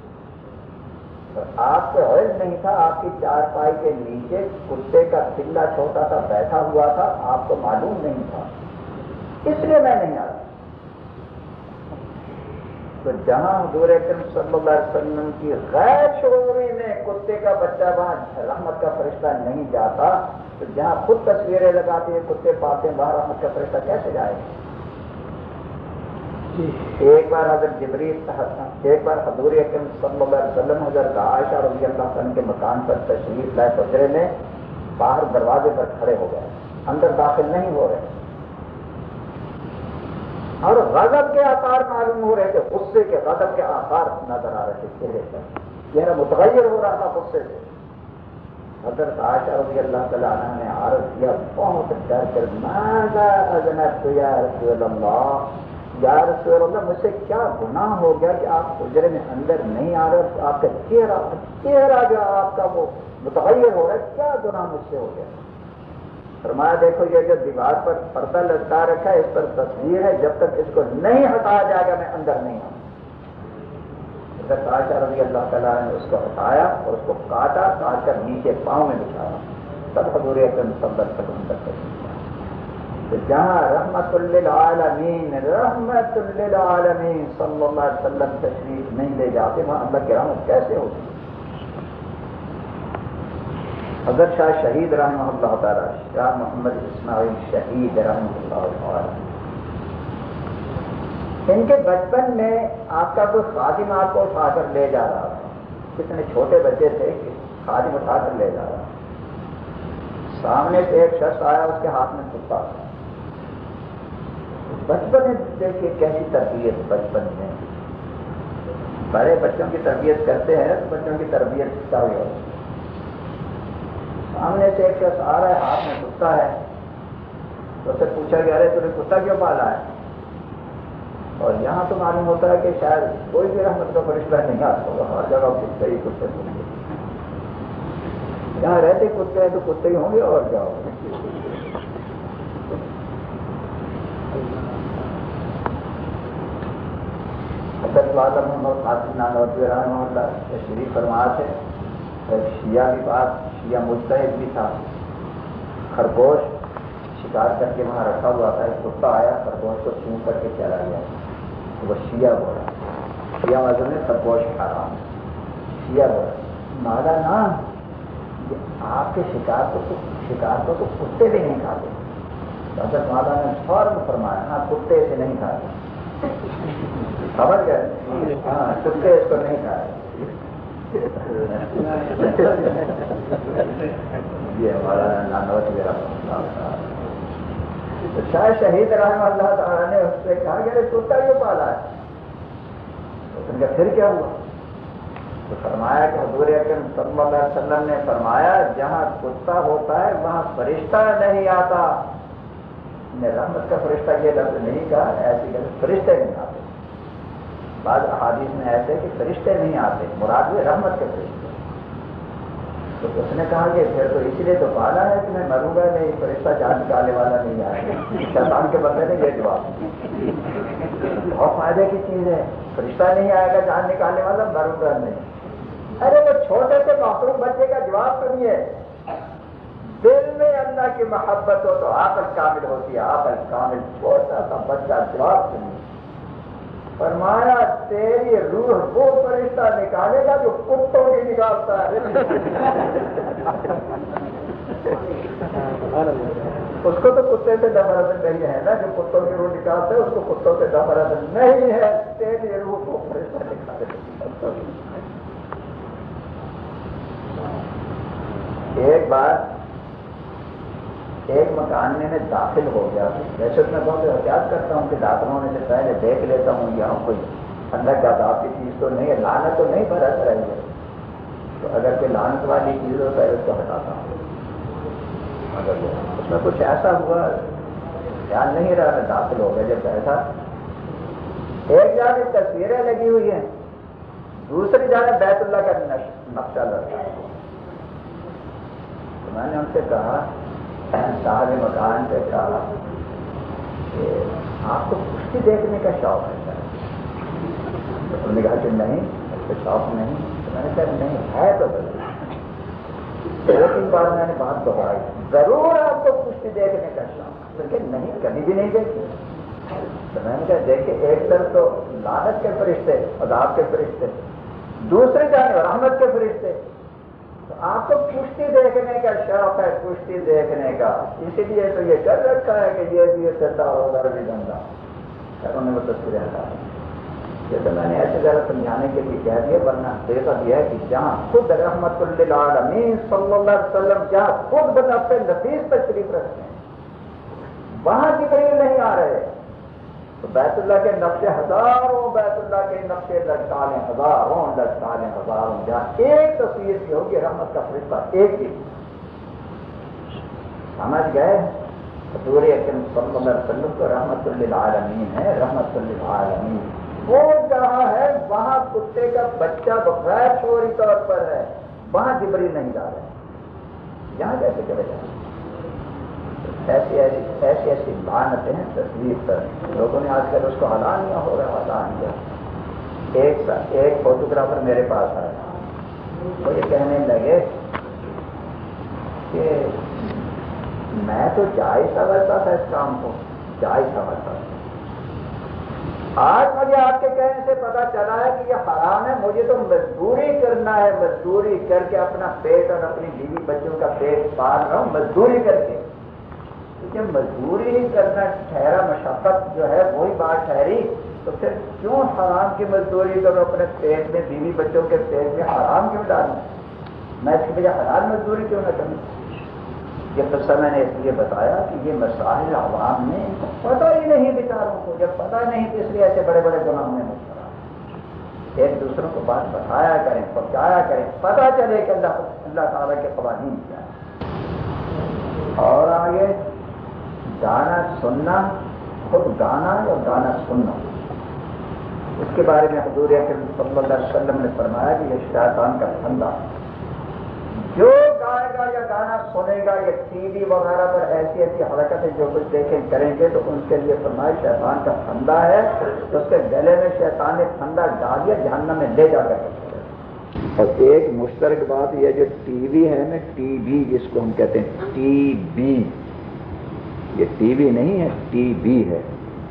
آپ کو علم نہیں تھا، آپ کی چارپائی کے نیچے کتے کا پلا چھوٹا سا بیٹھا ہوا تھا، آپ کو معلوم نہیں تھا، اس لیے میں نہیں آیا. تو جہاں حضور اکرم صلی اللہ علیہ وسلم کی غیر شعوری میں کتے کا بچہ وہاں رحمت کا فرشتہ نہیں جاتا، تو جہاں خود تصویریں لگاتے ہیں کتے پاتے ہیں وہاں رحمت کا فرشتہ کیسے جائے گا. ایک بار حضرت جبریل ایک بار حضور اکرم صلی اللہ علیہ وسلم حضرت عائشہ رضی اللہ عنہ کے مکان پر تشریف لائے. حجرے میں باہر دروازے پر کھڑے ہو گئے، اندر داخل نہیں ہو رہے، اور غضب کے آثار معلوم ہو رہے تھے. غصے کے غضب کے آثار نظر آ رہے تھے چہرے پر، چہرہ متغیر ہو رہا تھا غصے سے. حضرت عائشہ رضی اللہ تعالیٰ عنہ نے عرض کیا بہت ڈر کر ماذا اذنبت یا رسول اللہ، یا رسول اللہ مجھ سے کیا گناہ ہو گیا کہ آپ حجرے میں اندر نہیں آ رہے، آپ کا چہرہ چہرہ جو آپ کا وہ متغیر ہو رہا ہے، کیا گناہ مجھ سے ہو گیا. فرمایا دیکھو یہ جو دیوار پر پردہ لٹکا رکھا ہے اس پر تصویر ہے، جب تک اس کو نہیں ہٹایا جائے گا میں اندر نہیں آؤں. حضرت عائشہ رضی اللہ تعالیٰ نے اس کو ہٹایا اور اس کو کاٹا، کاٹ کر نیچے پاؤں میں بچھایا. تب حضور اکرم صلی اللہ علیہ وسلم اندر تشریف. تو جہاں رحمت للعالمین رحمت للعالمین صلی اللہ علیہ وسلم تشریف نہیں لے جاتے وہاں اللہ کی رحمت کیسے ہوگی. حضرت شاہ شہید رحمہ اللہ تعالیٰ، شاہ محمد اسماعیل شہید رحمہ اللہ تعالیٰ، ان کے بچپن میں آپ کا کوئی خادم آپ کو اٹھا کر لے جا رہا تھا. کتنے چھوٹے بچے تھے کہ خادم اٹھا کر لے جا رہا. سامنے سے ایک شخص آیا، اس کے ہاتھ میں کتا تھا. بچپن میں دیکھیے کیسی تربیت. بچپن میں بڑے بچوں کی تربیت کرتے ہیں تو بچوں کی تربیت کیا ہوئی. سامنے سے ایک شخص آ رہا ہے، ہاتھ میں کتا ہے. تو اسے پوچھا گیا ارے تو نے کتا کیوں پالا ہے. اور یہاں تو معلوم ہوتا ہے کہ شاید کوئی بھی رحمت کا فرشتہ نہیں آتا ہوگا، ہر جگہ کتے ہی کتے ہوں گے. جہاں رہتے کتے ہیں تو کتے ہی ہوں گے اور جاؤ. حضرت والا محمد قاسم نانوتوی رحمہ اللہ تشریف فرما تھے. شیعہ بھی پاس شیعہ مجتہد بھی تھا. خرگوش شکار کر کے وہاں رکھا ہوا تھا. ایک کتا آیا، خرگوش کو چھو کر کے چلا گیا. وہ شیعہ بولا، شیعہ مذہب میں خرگوش حرام. شیعہ بولا مولانا آپ کے شکار کو شکار کو تو کتے بھی نہیں کھاتے. حضرت ماتا نے فوراً فرمایا ہاں کتے سے نہیں کھایا، خبر گئے ہاں کتے اس کو نہیں کھائے. یہ ہمارا نانوت میرا شاید شہید رحمہ اللہ تعالیٰ نے اس سے کہا کہ کتا کیوں پالا ہے؟ اس نے کہا پھر کیا ہوا؟ تو فرمایا کہ حضور اکرم صلی اللہ علیہ وسلم نے فرمایا جہاں کتا ہوتا ہے وہاں فرشتہ نہیں آتا. نے رحمت کا فرشتہ یہ لفظ نہیں کہا، ایسی کہ فرشتے نہیں آتے. بعض احادیث میں ایسے کہ فرشتے نہیں آتے، مراد ہوئے رحمت کے فرشتے. تو اس نے کہا کہ پھر تو اسی لیے تو پالا ہے کہ میں مروں گا نہیں، فرشتہ جان نکالنے والا نہیں آئے گا. شیطان کے بندے نے یہ جواب بہت فائدے کی چیز ہے، فرشتہ نہیں آئے گا جان نکالنے والا، مروں گا نہیں. ارے وہ چھوٹے سے معصوم بچے کا جواب سنیے. دل میں اللہ کی محبت ہو تو عقل کامل ہوتی ہے، عقل کامل. چھوٹا سا بچہ جواب سنیے. فرمایا تیری روح وہ فرشتہ نکالے گا جو کتوں کی نکالتا ہے. اس کو تو کتے سے دفرت نہیں ہے نا، جو کتوں کی روح نکالتا ہے اس کو کتوں سے دفرت نہیں ہے. تیری روح کو فرشتہ نکالے گا. ایک بار ایک مکان میں میں داخل ہو گیا. ویسے میں بہت احتیاط کرتا ہوں کہ داخل ہونے سے پہلے دیکھ لیتا ہوں یہاں کوئی اللہ کا عذاب کی چیز تو نہیں ہے، لعنت تو نہیں بھرا رہی ہے. تو اگر کوئی لعنت والی چیز ہو تو اس کو ہٹاتا ہوں. اگر اس میں کچھ ایسا ہوا خیال نہیں رہا، میں داخل ہو گیا. جب ایسا ایک جانب تصویریں لگی ہوئی ہیں، دوسری جانب بیت اللہ کا نقشہ لگا ہے. تو میں نے ان سے کہا، صاحب مکان سے کہا کہ آپ کو کشتی دیکھنے کا شوق ہے؟ انہوں نے کہا کہ نہیں، اس کا شوق نہیں. تو میں نے کہا نہیں ہے تو دو تین بار میں نے بات دہرائی، ضرور آپ کو کشتی دیکھنے کا شوق. لیکن نہیں، کبھی بھی نہیں دیکھی. تو میں نے کہا دیکھیں، ایک طرف تو لعنت کے فرشتے، عذاب کے فرشتے، دوسری جانب رحمت کے فرشتے. تو آپ کو کشتی دیکھنے کا شوق ہے، کشتی دیکھنے کا، اسی لیے تو یہ کر رکھا ہے کہ یہ بھی گندا ہوگا بھی گندا. انہوں نے وہ تصویریں ہٹا دی. یہ تو میں نے ایسے ذرا سمجھانے کے لیے کہہ دیا، ورنہ حقیقت یہ ہے کہ جہاں خود رحمت للعالمین صلی اللہ علیہ وسلم جہاں خود بنفس نفیس تشریف رکھتے ہیں، وہاں جبریل نہیں آ رہے. تو بیت اللہ کے نقشے ہزاروں، بیت اللہ کے نقشے لٹکالیں ہزاروں، لٹکالیں ہزاروں، جہاں ایک تصویر کی ہوگی رحمت کا فرشتہ ایک ہی. سمجھ گئے؟ حضور اکرم صلی اللہ علیہ وسلم کو رحمت للعالمین ہے. رحمت للعالمین وہ جہاں ہے وہاں کتے کا بچہ بغیر فوری طور پر ہے، وہاں جبریل نہیں جا رہے. یہاں کیسے چلے جائیں؟ ایسی ایسی ایسی ایسی لعنتیں ہیں تصویر پر. لوگوں نے آج کل اس کو علانیہ ہو رہا علانیہ. ایک سا ایک فوٹوگرافر میرے پاس آیا، وہ یہ کہنے لگے کہ میں تو جائز سمجھتا تھا اس کام کو، جائز سمجھتا تھا. آج مجھے آپ کے کہنے سے پتا چلا ہے کہ یہ حرام ہے. مجھے تو مزدوری کرنا ہے، مزدوری کر کے اپنا پیٹ اور اپنی بیوی بچوں کا پیٹ پال رہا ہوں مزدوری کر کے. کیونکہ مزدوری ہی کرنا ٹھہرا، مشقت جو ہے وہی بات ٹھہری. تو پھر کیوں حرام کی مزدوری کرو اپنے پیٹ میں، بیوی بچوں کے پیٹ میں حرام کیوں ڈالوں؟ میں اس کی وجہ حلال مزدوری کیوں نہ کروں؟ یہ قصہ میں نے اس لیے بتایا کہ یہ مسائل عوام میں ان کو پتہ ہی نہیں، بیچاروں کو جب پتہ نہیں تو اس لیے ایسے بڑے بڑے گناہوں میں مبتلا. ایک دوسروں کو بات بتایا کریں، پہنچایا کریں، پتہ چلے کہ اللہ اللہ تعالیٰ کے قوانین کیا ہے. اور آگے گانا سننا، خود گانا اور گانا سننا، اس کے بارے میں حضور اکرم صلی اللہ علیہ وسلم نے فرمایا کہ یہ شیطان کا دھندا. جو گائے گا یا گانا سنے گا یا ٹی وی وغیرہ پر ایسی ایسی حرکتیں جو کچھ دیکھیں کریں گے تو ان کے لیے فرمایا شیطان کا پھندا ہے. اس کے گلے میں شیطان نے پھندا ڈال دیا، جہنم میں لے جا کر. اور ایک مشترک بات یہ جو ٹی وی ہے نا، ٹی وی جس کو ہم کہتے ہیں ٹی وی، یہ ٹی وی نہیں ہے، ٹی وی ہے.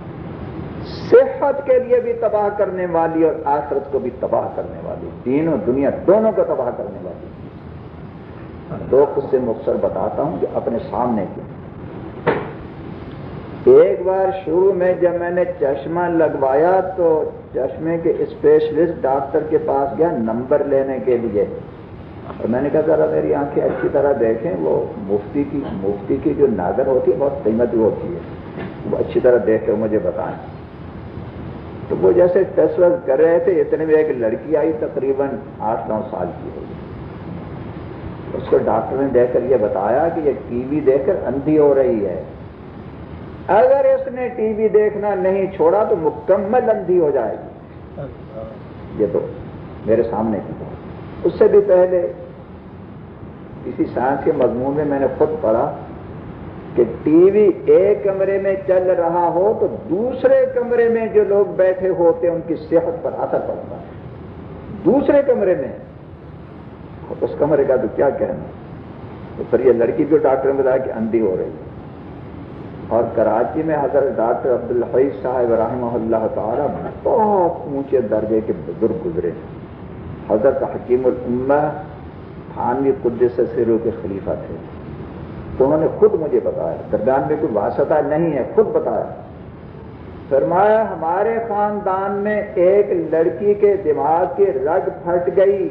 صحت کے لیے بھی تباہ کرنے والی اور آخرت کو بھی تباہ کرنے والی، دین و دنیا دونوں کو تباہ کرنے والی. دو قصے مختصر بتاتا ہوں جو اپنے سامنے کے. ایک بار شروع میں جب میں نے چشمہ لگوایا تو چشمے کے اسپیشلسٹ ڈاکٹر کے پاس گیا نمبر لینے کے لیے، اور میں نے کہا ذرا میری آنکھیں اچھی طرح دیکھیں، وہ مفتی کی مفتی کی جو نظر ہوتی ہے بہت قیمتی ہوتی ہے، وہ اچھی طرح دیکھ کر مجھے بتائیں۔ تو وہ جیسے ٹیسٹ ویسٹ کر رہے تھے، اتنے میں ایک لڑکی آئی تقریباً آٹھ نو سال کی ہوئی، اس کو ڈاکٹر نے دیکھ کر یہ بتایا کہ یہ ٹی وی دیکھ کر اندھی ہو رہی ہے، اگر اس نے ٹی وی دیکھنا نہیں چھوڑا تو مکمل اندھی ہو جائے گی۔ یہ تو میرے سامنے کی بات۔ اس سے بھی پہلے کسی سائنس کے مضمون میں میں نے خود پڑھا کہ ٹی وی ایک کمرے میں چل رہا ہو تو دوسرے کمرے میں جو لوگ بیٹھے ہوتے ہیں ان کی صحت پر اثر پڑتا ہے، دوسرے کمرے میں، اس کمرے کا تو کیا کہنا۔ تو پھر یہ لڑکی جو ڈاکٹر نے بتایا کہ اندھی ہو رہی ہے۔ اور کراچی میں حضرت ڈاکٹر عبدالحی صاحب رحمہ اللہ تعالی بہت اونچے درجے کے بزرگ گزرے، حضرت حکیم الامہ تھانوی قدس سرہ کے خلیفہ تھے، تو انہوں نے خود مجھے بتایا، درمیان میں کوئی واسطہ نہیں ہے، خود بتایا، فرمایا ہمارے خاندان میں ایک لڑکی کے دماغ کی رگ پھٹ گئی،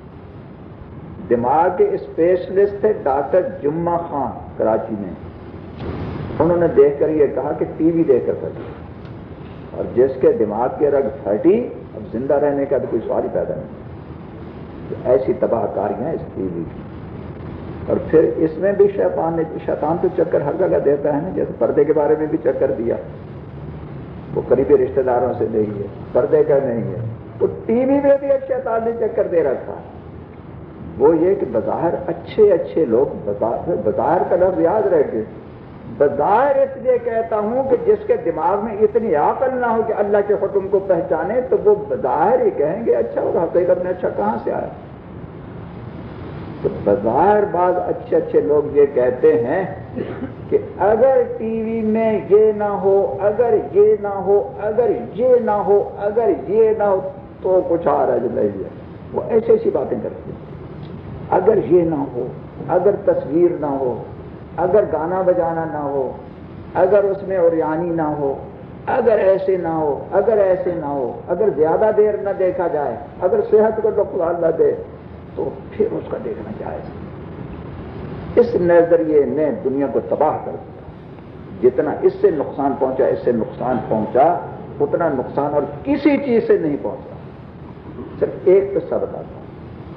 دماغ کے اسپیشلسٹ تھے ڈاکٹر جمعہ خان کراچی میں، انہوں نے دیکھ کر یہ کہا کہ ٹی وی دیکھ کر پھٹی، اور جس کے دماغ کی رگ پھٹی اب زندہ رہنے کا تو کوئی سوال ہی پیدا نہیں۔ ایسی تباہ کاریاں اس ٹی وی کی۔ اور پھر اس میں بھی شیطان نے شیطان تو چکر ہر جگہ دیتا ہے نا، جیسے پردے کے بارے میں بھی چکر دیا، وہ قریبی رشتہ داروں سے نہیں ہے، پردے کا نہیں ہے، تو ٹی وی میں بھی ایک شیطان نے چکر دے رکھا۔ وہ یہ کہ بظاہر اچھے اچھے لوگ، بظاہر کا لفظ یاد رکھے، بظاہر اس لیے کہتا ہوں کہ جس کے دماغ میں اتنی عقل نہ ہو کہ اللہ کے حکم کو پہچانے تو وہ بظاہر ہی کہیں گے اچھا، اور حقیقت میں اچھا کہاں سے آیا۔ تو بظاہر بعض اچھے اچھے لوگ یہ کہتے ہیں کہ اگر ٹی وی میں یہ نہ ہو، اگر یہ نہ ہو، اگر یہ نہ ہو، اگر یہ نہ ہو تو کچھ حرج نہیں ہے۔ وہ ایسی ایسی باتیں کرتے ہیں، اگر یہ نہ ہو، اگر تصویر نہ ہو، اگر گانا بجانا نہ ہو، اگر اس میں اوریانی نہ ہو، اگر ایسے نہ ہو، اگر ایسے نہ ہو، اگر زیادہ دیر نہ دیکھا جائے، اگر صحت کو نقصان نہ دے تو پھر اس کا دیکھنا جائز۔ اس نظریے نے دنیا کو تباہ کر دیا، جتنا اس سے نقصان پہنچا، اس سے نقصان پہنچا، اتنا نقصان اور کسی چیز سے نہیں پہنچا۔ صرف ایک قصہ بتاتا ہوں،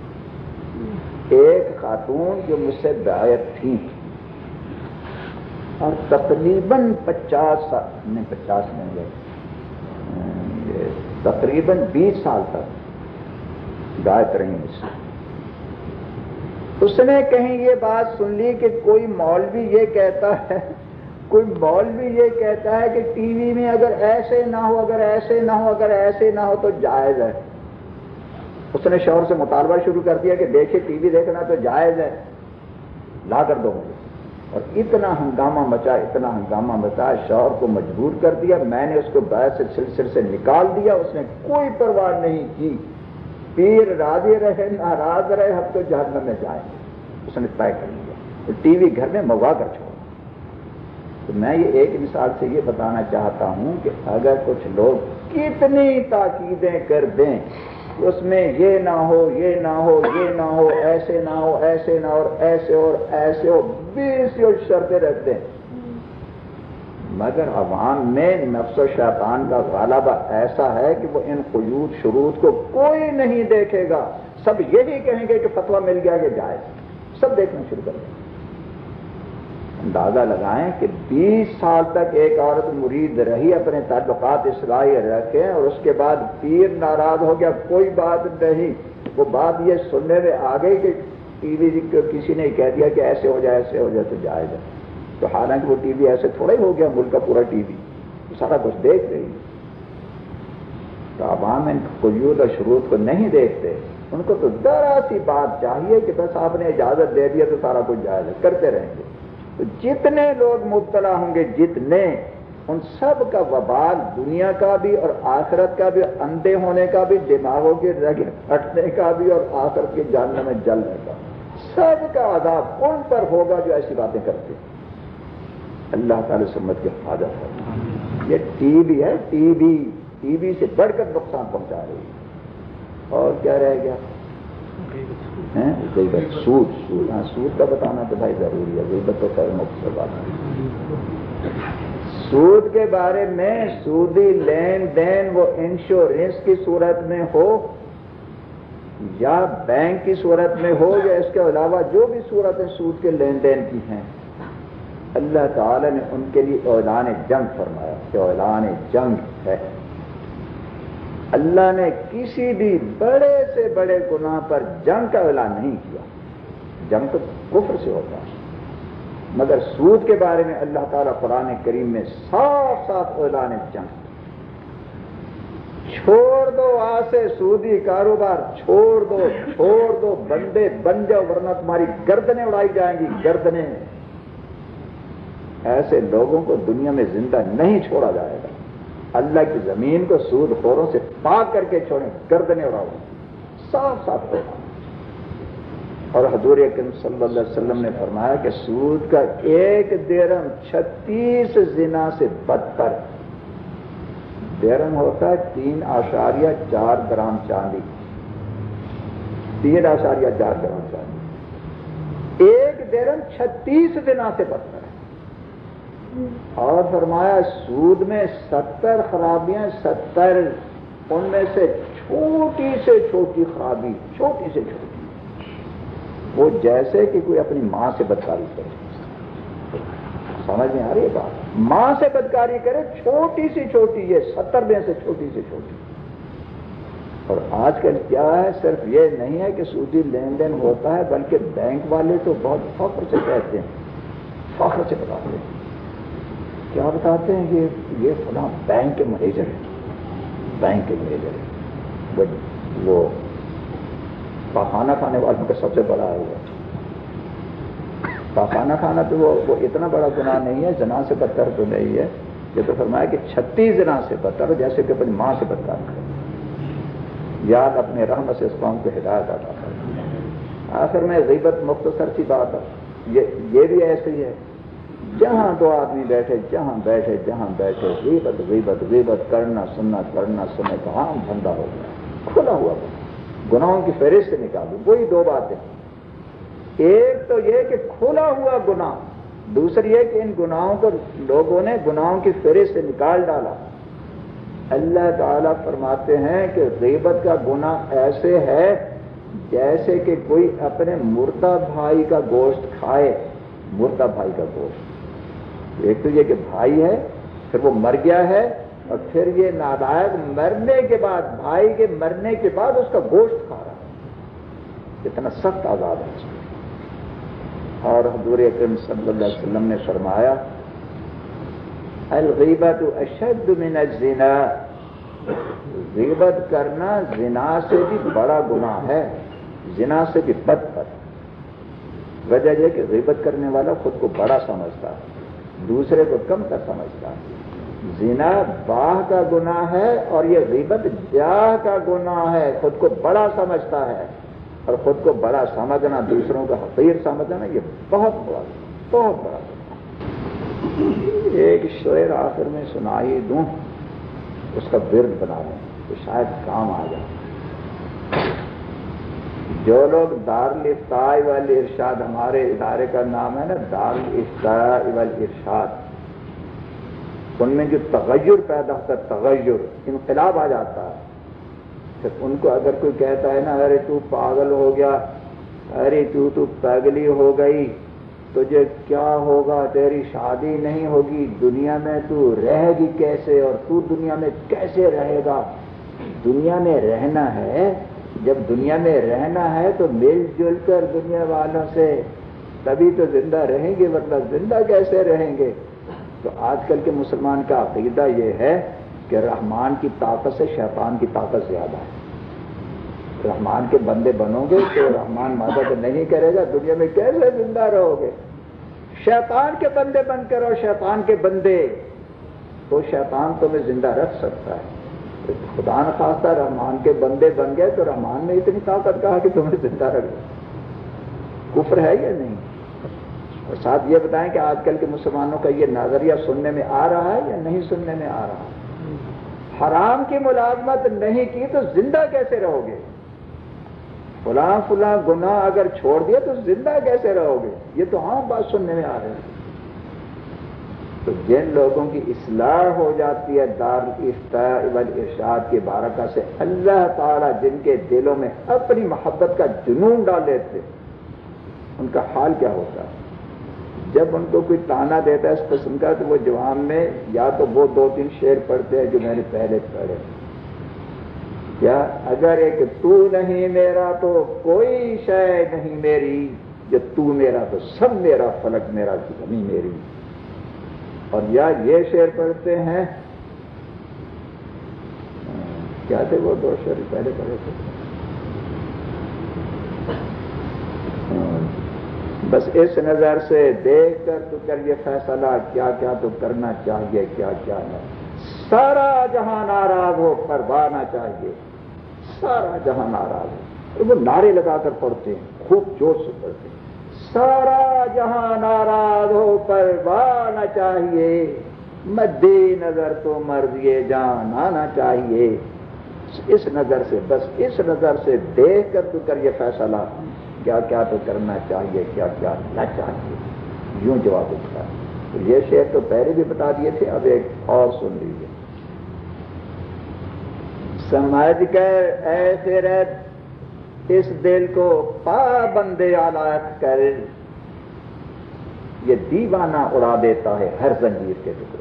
ایک خاتون جو مجھ سے بیعت تھی اور تقریباً پچاس سال نہیں پچاس نہیں گئے تقریباً بیس سال تک بیعت رہی مجھ سے، اس نے کہیں یہ بات سن لی کہ کوئی مولوی یہ کہتا ہے، کوئی مولوی یہ کہتا ہے کہ ٹی وی میں اگر ایسے نہ ہو، اگر ایسے نہ ہو، اگر ایسے نہ ہو تو جائز ہے۔ اس نے شوہر سے مطالبہ شروع کر دیا کہ دیکھیں ٹی وی دیکھنا تو جائز ہے، لا کر دو مجھے۔ اور اتنا ہنگامہ مچا، اتنا ہنگامہ مچا، شوہر کو مجبور کر دیا، میں نے اس کو بیعت سے سلسلے سے نکال دیا، اس نے کوئی پرواہ نہیں کی، پیر راضی رہے ناراض رہے، ہم تو جہنم میں جائیں گے، اس نے طے کر لیا، تو ٹی وی گھر میں منگوا کر چھوڑا۔ تو میں یہ ایک مثال سے یہ بتانا چاہتا ہوں کہ اگر کچھ لوگ کتنی تاکیدیں کر دیں اس میں یہ نہ ہو، یہ نہ ہو، یہ نہ ہو، ایسے نہ ہو، ایسے نہ ہو، اور ایسے اور ایسے ہو، بیس اور شرطیں رکھ دیں، مگر عوام میں نفس و شیطان کا غلبہ ایسا ہے کہ وہ ان قیود شروط کو کوئی نہیں دیکھے گا، سب یہی کہیں گے کہ فتویٰ مل گیا کہ جائز، سب دیکھنا شروع کر دیں۔ اندازہ لگائیں کہ بیس سال تک ایک عورت مرید رہی، اپنے تعلقات اصلاحی رکھے، اور اس کے بعد پیر ناراض ہو گیا، کوئی بات نہیں، وہ بات یہ سننے میں آ گئی کہ ٹی وی کسی نے کہہ دیا کہ ایسے ہو جائے، ایسے ہو جائے تو جائز ہے، تو حالانکہ وہ ٹی وی ایسے تھوڑا ہی ہو گیا، ملک کا پورا ٹی وی سارا کچھ دیکھ رہی ہے۔ تو عوام ان قیود اور شروط کو نہیں دیکھتے، ان کو تو ذرا سی بات چاہیے کہ بس آپ نے اجازت دے دیا تو سارا کچھ جائز ہے، کرتے رہیں گے۔ تو جتنے لوگ مبتلا ہوں گے، جتنے، ان سب کا وبال دنیا کا بھی اور آخرت کا بھی، اندھے ہونے کا بھی، دماغوں کے رگیں پھٹنے کا بھی، اور آخرت کے جہنم میں جلنے کا، سب کا عذاب ان پر ہوگا جو ایسی باتیں کرتے ہیں۔ اللہ تعالی سمت کی حفاظت ہے. یہ ٹی بی ہے، ٹی بی ٹی بی سے بڑھ کر نقصان پہنچا رہی ہے. اور کیا رہ گیا؟ غیبت، سود. سود ہاں سود کا بتانا تو بھائی ضروری ہے، غیبت تو خیر مختصر بات ہے. سود کے بارے میں سودی لین دین وہ انشورنس کی صورت میں ہو یا بینک کی صورت میں ہو یا اس کے علاوہ جو بھی صورتیں سود کے لین دین کی ہیں، اللہ تعالی نے ان کے لیے اعلان جنگ فرمایا کہ اعلان جنگ ہے. اللہ نے کسی بھی بڑے سے بڑے گناہ پر جنگ کا اعلان نہیں کیا. جنگ تو کفر سے ہوتا ہے، مگر سود کے بارے میں اللہ تعالیٰ قرآن کریم میں صاف صاف اعلان جنگ. چھوڑ دو آج سے سودی کاروبار، چھوڑ دو چھوڑ دو بندے بن جاؤ ورنہ تمہاری گردنیں اڑائی جائیں گی. گردنیں، ایسے لوگوں کو دنیا میں زندہ نہیں چھوڑا جائے گا. اللہ کی زمین کو سود خوروں سے پاک کر کے چھوڑیں، گردنیں اڑاؤ. صاف صاف ہوگا. اور حضور اکرم صلی اللہ علیہ وسلم نے فرمایا کہ سود کا ایک درہم چھتیس زنا سے بدتر. درہم ہوتا ہے تین اشاریہ چار گرام چاندی، تین اشاریہ چار گرام چاندی. ایک درہم چھتیس زنا سے بدتر ہے. اور فرمایا سود میں ستر خرابیاں، ستر ان میں سے چھوٹی سے چھوٹی خرابی، چھوٹی سے چھوٹی وہ جیسے کہ کوئی اپنی ماں سے بدکاری کرے. سمجھ میں آ رہی ہے بات؟ ماں سے بدکاری کرے، چھوٹی سی چھوٹی، یہ ستر میں سے چھوٹی سے چھوٹی. اور آج کل کیا ہے، صرف یہ نہیں ہے کہ سودی لین دین ہوتا ہے بلکہ بینک والے تو بہت فخر سے کہتے ہیں، فخر سے بتاتے ہیں. کیا بتاتے ہیں کہ یہ فلاں بینک کے مینیجر ہے، بینک کے مینیجر ہے، وہ پاخانہ کھانے والوں کا سب سے بڑا ہے. وہ پاخانہ کھانا تو وہ وہ اتنا بڑا گناہ نہیں ہے، زنا سے بدتر تو نہیں ہے. یہ تو فرمایا کہ چھتیس زنا سے بدتر، جیسے کہ اپنی ماں سے بدکار کرے. یاد اپنے رحمت سے اس قوم کو ہدایت عطا کرے. آخر میں غیبت مختصر سی بات ہے، یہ یہ بھی ایسے ہی ہے. جہاں دو آدمی بیٹھے، جہاں بیٹھے جہاں بیٹھے غیبت غیبت غیبت کرنا سننا کرنا سننا کا عام دھندا ہو گیا، کھلا ہوا گناہوں کی فہرست سے نکالو. وہی دو باتیں، ایک تو یہ کہ کھلا ہوا گناہ، دوسری یہ کہ ان گناہوں کو لوگوں نے گناہوں کی فہرست سے نکال ڈالا. اللہ تعالیٰ فرماتے ہیں کہ غیبت کا گناہ ایسے ہے جیسے کہ کوئی اپنے مردہ بھائی کا گوشت کھائے. مردہ بھائی کا گوشت، ایک تو یہ کہ بھائی ہے پھر وہ مر گیا ہے، اور پھر یہ نالائق مرنے کے بعد، بھائی کے مرنے کے بعد اس کا گوشت کھا رہا ہے. اتنا سخت عذاب ہے اس میں. اور حضور اکرم صلی اللہ علیہ وسلم نے فرمایا الغیبت اشد من الزنا، غیبت کرنا زنا سے بھی بڑا گناہ ہے، زنا سے بھی بدتر. وجہ یہ کہ غیبت کرنے والا خود کو بڑا سمجھتا ہے، دوسرے کو کم تر سمجھتا ہے. زنا باہ کا گناہ ہے اور یہ غیبت جاہ کا گناہ ہے. خود کو بڑا سمجھتا ہے، اور خود کو بڑا سمجھنا، دوسروں کا حقیر سمجھنا، یہ بہت بڑا بہت بڑا گناہ. ایک شعر آخر میں سنائی دوں، اس کا ورد بنا لیں تو شاید کام آ جائے. جو لوگ دارالافتاء والارشاد، ہمارے ادارے کا نام ہے نا دارالافتاء والارشاد، ان میں جو تغیر پیدا ہوتا ہے، تغیر انقلاب آ جاتا ہے. پھر ان کو اگر کوئی کہتا ہے نا ارے تو پاگل ہو گیا، ارے تو تو پاگلی ہو گئی، تجھے کیا ہوگا، تیری شادی نہیں ہوگی، دنیا میں تو رہے گی کیسے، اور تو دنیا میں کیسے رہے گا. دنیا میں رہنا ہے، جب دنیا میں رہنا ہے تو مل جل کر دنیا والوں سے، تبھی تو زندہ رہیں گے، ورنہ زندہ کیسے رہیں گے. تو آج کل کے مسلمان کا عقیدہ یہ ہے کہ رحمان کی طاقت سے شیطان کی طاقت زیادہ ہے. رحمان کے بندے بنو گے تو رحمان مدد نہیں کرے گا، دنیا میں کیسے زندہ رہو گے. شیطان کے بندے بن کر اور شیطان کے بندے، تو شیطان تمہیں زندہ رکھ سکتا ہے. خدا نخواستہ رحمان کے بندے بن گئے تو رحمان نے اتنی طاقت کہا کہ تمہیں زندہ رکھ دو. کفر ہے یا نہیں؟ اور ساتھ یہ بتائیں کہ آج کل کے مسلمانوں کا یہ نظریہ سننے میں آ رہا ہے یا نہیں سننے میں آ رہا ہے؟ حرام کی ملازمت نہیں کی تو زندہ کیسے رہو گے؟ فلاں فلاں گناہ اگر چھوڑ دیا تو زندہ کیسے رہو گے؟ یہ تو عام بات سننے میں آ رہی ہے۔ تو جن لوگوں کی اصلاح ہو جاتی ہے دارالافتاء والارشاد کی بارکہ سے، اللہ تعالیٰ جن کے دلوں میں اپنی محبت کا جنون ڈال دیتے، ان کا حال کیا ہوتا ہے؟ جب ان کو کوئی تانا دیتا ہے اس قسم کا تو وہ جواب میں یا تو وہ دو تین شعر پڑھتے ہیں جو میں نے پہلے پڑھے، کیا اگر ایک تو نہیں میرا تو کوئی شے نہیں میری، جو تو میرا تو سب میرا، فلک میرا زمین میری۔ اور یا یہ شعر پڑھتے ہیں، کیا تھے وہ دو شعر پہلے پڑھے تھے؟ بس اس نظر سے دیکھ کر تو کر یہ فیصلہ، کیا کیا تو کرنا چاہیے، کیا کیا نہ، سارا جہاں ناراض ہو پرواہ نہ چاہیے، سارا جہاں ناراض ہو۔ اور وہ نعرے لگا کر پڑھتے ہیں، خوب جوش سے پڑھتے ہیں، سارا جہاں ناراض ہو پرواہ نہ چاہیے، مدِ نظر تو مرضی جان آنا چاہیے۔ اس نظر سے، بس اس نظر سے دیکھ کر تو کر یہ فیصلہ، کیا کیا تو کرنا چاہیے، کیا کیا نہ چاہیے، یوں جواب اٹھتا ہے۔ تو یہ شعر تو پہلے بھی بتا دیے تھے، اب ایک اور سن لیجیے۔ سمجھ کر اے خرد اس دل کو پابند علائق کر، یہ دیوانہ اڑا دیتا ہے ہر زنجیر کے ٹکڑے۔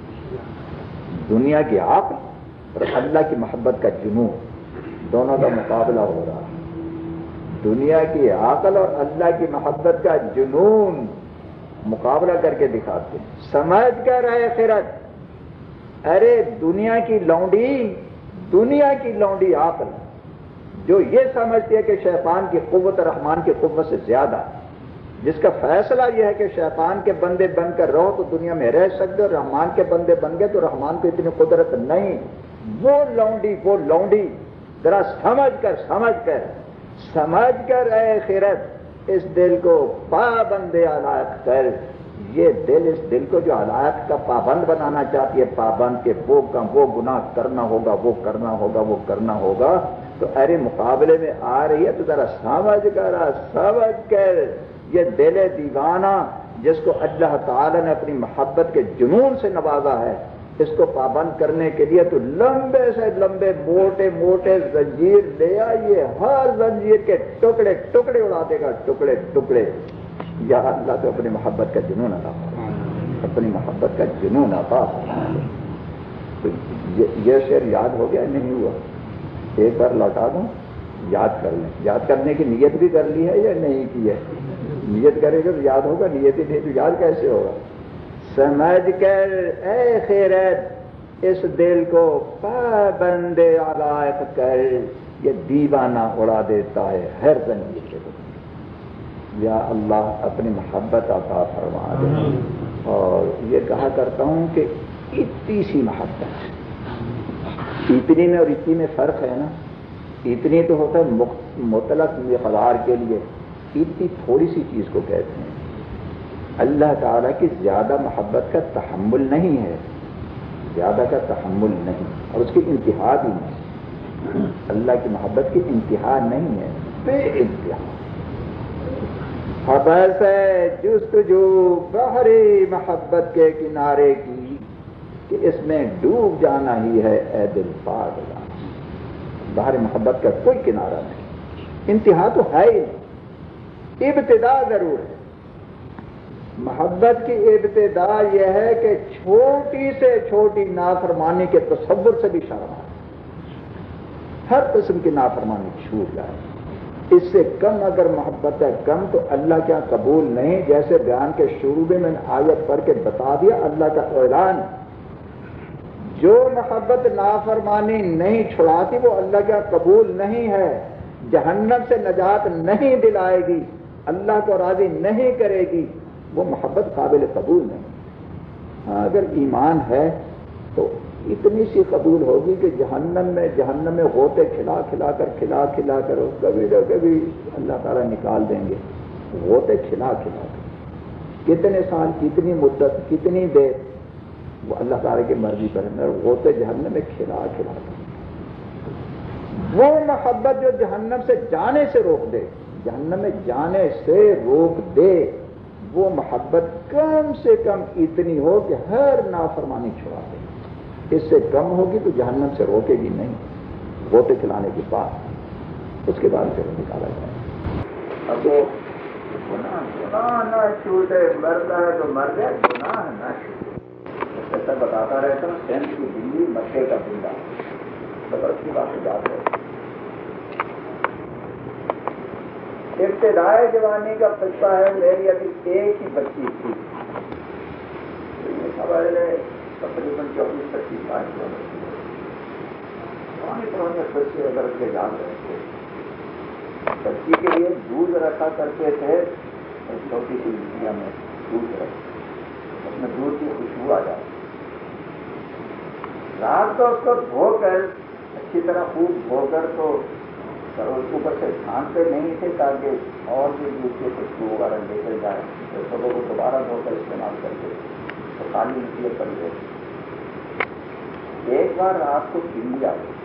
دنیا کی عقل اور اللہ کی محبت کا جنون، دونوں کا مقابلہ ہو رہا ہے۔ دنیا کی عقل اور اللہ کی محبت کا جنون مقابلہ کر کے دکھاتے ہیں۔ سمجھ کر اے خرد، ارے دنیا کی لونڈی، دنیا کی لونڈی عقل جو یہ سمجھتی ہے کہ شیطان کی قوت رحمان کی قوت سے زیادہ ہے، جس کا فیصلہ یہ ہے کہ شیطان کے بندے بن کر رہو تو دنیا میں رہ سکتے، اور رحمان کے بندے بن گئے تو رحمان کو اتنی قدرت نہیں، وہ لونڈی وہ لونڈی ذرا سمجھ کر سمجھ کر سمجھ کر اے خرد اس دل کو پابند علائق کر، یہ دل، اس دل کو جو علائق کا پابند بنانا چاہتی ہے، پابند کے وہ کم وہ گناہ کرنا ہوگا، وہ کرنا ہوگا، وہ کرنا ہوگا، تو ارے مقابلے میں آ رہی ہے تو ذرا سمجھ کر سمجھ کر یہ دل دیوانہ جس کو اللہ تعالی نے اپنی محبت کے جنون سے نوازا ہے، اس کو پابند کرنے کے لیے تو لمبے سے لمبے موٹے موٹے زنجیر لے آئیے، ہر زنجیر کے ٹکڑے ٹکڑے اڑا دے گا، ٹکڑے ٹکڑے۔ یا اللہ تو اپنی محبت کا جنون عطا فرمائے، اپنی محبت کا جنون عطا فرمائے۔ تو یہ شعر یاد ہو گیا نہیں ہوا؟ ایک بار لوٹا دوں، یاد کر لیں۔ یاد کرنے کی نیت بھی کر لی ہے یا نہیں کی ہے؟ نیت کرے گا تو یاد ہوگا، نیت ہی نہیں تو یاد کیسے ہوگا؟ سمجھ کر اے خرد اس دل کو پابند علائق کر، یہ دیوانہ اڑا دیتا ہے ہر زنجیر کے ٹکڑے۔ یا اللہ اپنی محبت عطا فرما دے۔ اور یہ کہا کرتا ہوں کہ اتنی سی محبت، اتنی میں اور اتنی میں فرق ہے نا۔ اتنی تو ہوتا ہے مطلق مقدار کے لیے، اتنی تھوڑی سی چیز کو کہتے ہیں۔ اللہ تعالیٰ کی زیادہ محبت کا تحمل نہیں ہے، زیادہ کا تحمل نہیں، اور اس کی انتہا بھی نہیں۔ اللہ کی محبت کی انتہا نہیں ہے، بے انتہا۔ حبس ہے جستجو بحری محبت کے کنارے کی، کہ اس میں ڈوب جانا ہی ہے اے دل پاگلا۔ بحر محبت کا کوئی کنارہ نہیں، انتہا تو ہے ہی نہیں، ابتدا ضرور ہے۔ محبت کی ابتدا یہ ہے کہ چھوٹی سے چھوٹی نافرمانی کے تصور سے بھی شرم آئے، ہر قسم کی نافرمانی چھوٹ جائے۔ اس سے کم اگر محبت ہے کم تو اللہ کیا قبول نہیں، جیسے بیان کے شروع میں میں نے آیت پڑھ کے بتا دیا، اللہ کا اعلان، جو محبت نافرمانی نہیں چھڑاتی وہ اللہ کا قبول نہیں ہے، جہنم سے نجات نہیں دلائے گی، اللہ کو راضی نہیں کرے گی، وہ محبت قابل قبول نہیں۔ ہاں اگر ایمان ہے تو اتنی سی قبول ہوگی کہ جہنم میں جہنم میں غوطے کھلا کھلا کر کھلا کھلا کر کبھی نہ کبھی اللہ تعالیٰ نکال دیں گے، غوطے کھلا کھلا کر۔ کتنے سال، کتنی مدت، کتنی دیر، وہ اللہ تعالیٰ کی مرضی پر ہے. ہوتے جہنم میں کھلا کھلا وہ محبت جو جہنم سے جانے سے روک دے، جہنم میں جانے سے روک دے، وہ محبت کم سے کم اتنی ہو کہ ہر نافرمانی چھڑا دے. اس سے کم ہوگی تو جہنم سے روکے گی نہیں. روٹے کھلانے کے بعد اس کے بعد پھر نکالا جائے. اب وہ گناہ گناہ نہ چھوٹے، مرتا ہے تو مر جائے، گناہ نہ چھوٹے. ایسا بتاتا رہتا ہوں، سینٹ کی بلی مکے کا بندہ بس کی بات یاد ہے. ابتدائے جوانی کا قصہ ہے. میری ابھی ایک ہی بچی تھی، تقریباً چوبیس پچیس سال کی عمر تھی. پرانے پرانے بچے اگر کے یاد رہتے، بچی کے لیے دودھ رکھا کرتے تھے. چھوٹی سی لڑکیاں میں دودھ رکھ، اس میں دودھ کی خوشبو آ جاتی. رات کو اس کو دھو کر اچھی طرح خوب دھو کر تو اوپر سے چھانتے نہیں تھے تاکہ اور بھی دودھ کی خوشبو وغیرہ نکل جائے. تو سبوں کو دوبارہ دھو کر استعمال کرتے تو خالی نکلے پڑ گئے. ایک بار رات کو بلی آ گئی.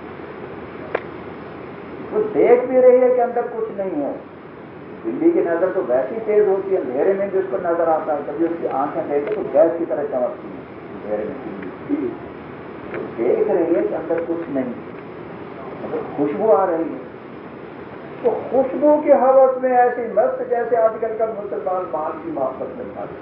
وہ دیکھ بھی رہی ہے کہ اندر کچھ نہیں ہے. بلی کی نظر تو ویسی تیز ہوتی ہے، اندھیرے میں جس کو نظر آتا ہے. کبھی اس کی آنکھیں دیکھے تو گیس کی طرح چمکتی ہیں اندھیرے میں. تو دیکھ رہی ہے کہ اندر کچھ نہیں، مطلب خوشبو آ رہی ہے. تو خوشبو کی حوث میں ایسی مست جیسے آج کل کا مسلمان مال کی محبت میں تھا.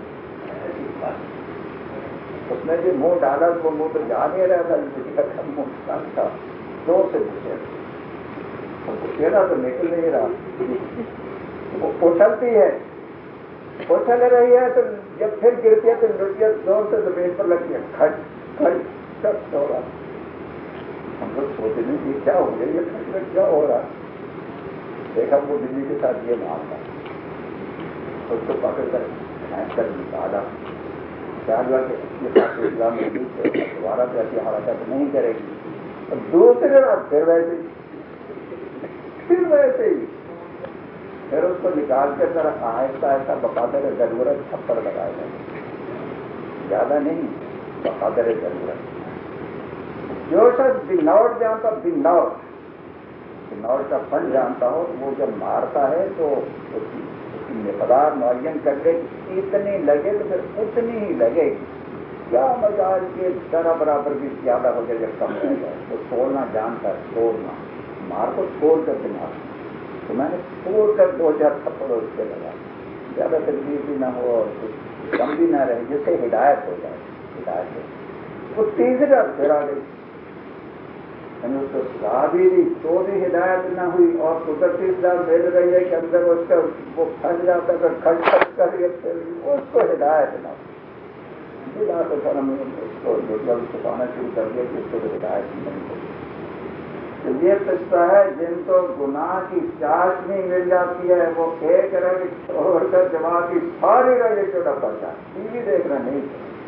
اس نے جو منہ ڈالا وہ منہ تو جا نہیں رہا تھا، منہ تھا زور سے پوچھے پوچھےنا تو نکل نہیں رہا. وہ اچھلتی ہے، اچھل رہی ہے، تو جب پھر گرتی ہے تو لڑکیاں زور سے زمین پر لگتی ہے. کھٹ کھٹ کھٹ ہو رہا. ہم لوگ سوچے نہیں کہ کیا ہو گیا، یہ کھٹ میں کیا ہو رہا. دیکھا وہ بلی کے ساتھ یہ معاملہ، اس کو پکڑ کر پھینک کر نکالا. خیال ہوا کہ اس کے ساتھ اسلام میں دوبارہ سے ایسی حرکت نہیں کرے گی. اور دوسرے بار پھر ویسے پھر ویسے ہی پھر اس کو نکال کے طرح آہستہ آہستہ بقادر ضرورت تھپڑ لگائے گئے. زیادہ نہیں، بقادر ضرورت. جو شخص بناوٹ جانتا بناوٹ بناوٹ کا فن جانتا ہو تو وہ جب مارتا ہے تو اس کی اس کی مقدار معین کر کے اتنی لگے تو پھر اتنی ہی لگے گی. کیا مزاج کے ذرا برابر بھی زیادہ ہو جائے یا کم رہ جائے تو توڑنا جانتا ہے. توڑنا مار کو توڑ کر کے مار. تو میں نے توڑ کر دو چار تھپڑ اس سے لگا. زیادہ تکلیف بھی نہ ہو اور کچھ کم بھی نہ رہے، جس سے ہدایت ہو جائے. ہدایت ہو وہ تیسرا پھر آ گئی. یعنی اس کو سلا بھی دی تو بھی ہدایت نہ ہوئی، اور قدرتی اطلاع مل رہی ہے کہ اندر اس کا وہ پھنس جاتا ہے، کھٹ کھٹ کر اس کو ہدایت نہ ہوئی. بلا تو سر ہم اس کو جب چھپانا شروع کر دیا کہ اس کو ہدایت نہیں ہوئی. تو یہ قصہ ہے جن کو گناہ کی چاشنی مل جاتی ہے وہ ایک رنگ چھوڑ کر جماعت کی ساری رنگ چھوٹا پڑتا ہے. ٹی وی دیکھنا نہیں،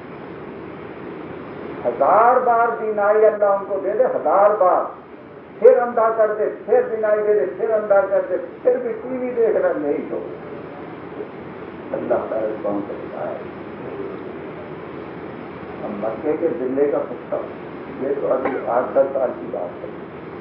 ہزار بار بینائی اللہ ان کو دے دے، ہزار بار پھر اندھا کر دے، پھر بینائی دے دے، پھر اندھا کر دے، پھر بھی ٹی وی دیکھنا نہیں چھوڑ. اللہ تعالیٰ کون کرتا ہے. ہم مکے کے ضلع کا قصہ، یہ تو ابھی آٹھ دس سال کی بات ہے.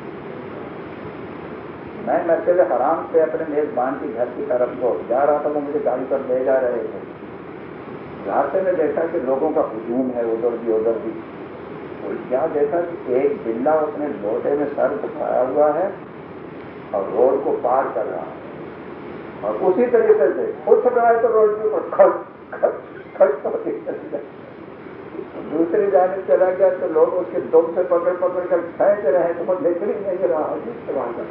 میں مسجد حرام سے اپنے میزبان کی گھر کی طرف کو جا رہا تھا. وہ مجھے گاڑی پر لے جا رہے تھے. راستے میں دیکھا کہ لوگوں کا ہجوم ہے، ادھر بھی ادھر بھی. اور کیا دیکھا کہ ایک بلا اس نے لوٹے میں سر دکھایا ہوا ہے اور روڈ کو پار کر رہا ہے. اور اسی طریقے سے اٹھ رہا ہے تو روڈ کے اوپر کھٹ کھٹ کھٹ ہوتی چلی جائے. دوسری جانب چلا گیا تو لوگ اس کے دم سے پکڑ پکڑ کر کھینچ رہے ہیں تو وہ نکل ہی نہیں رہا. جس طرح کا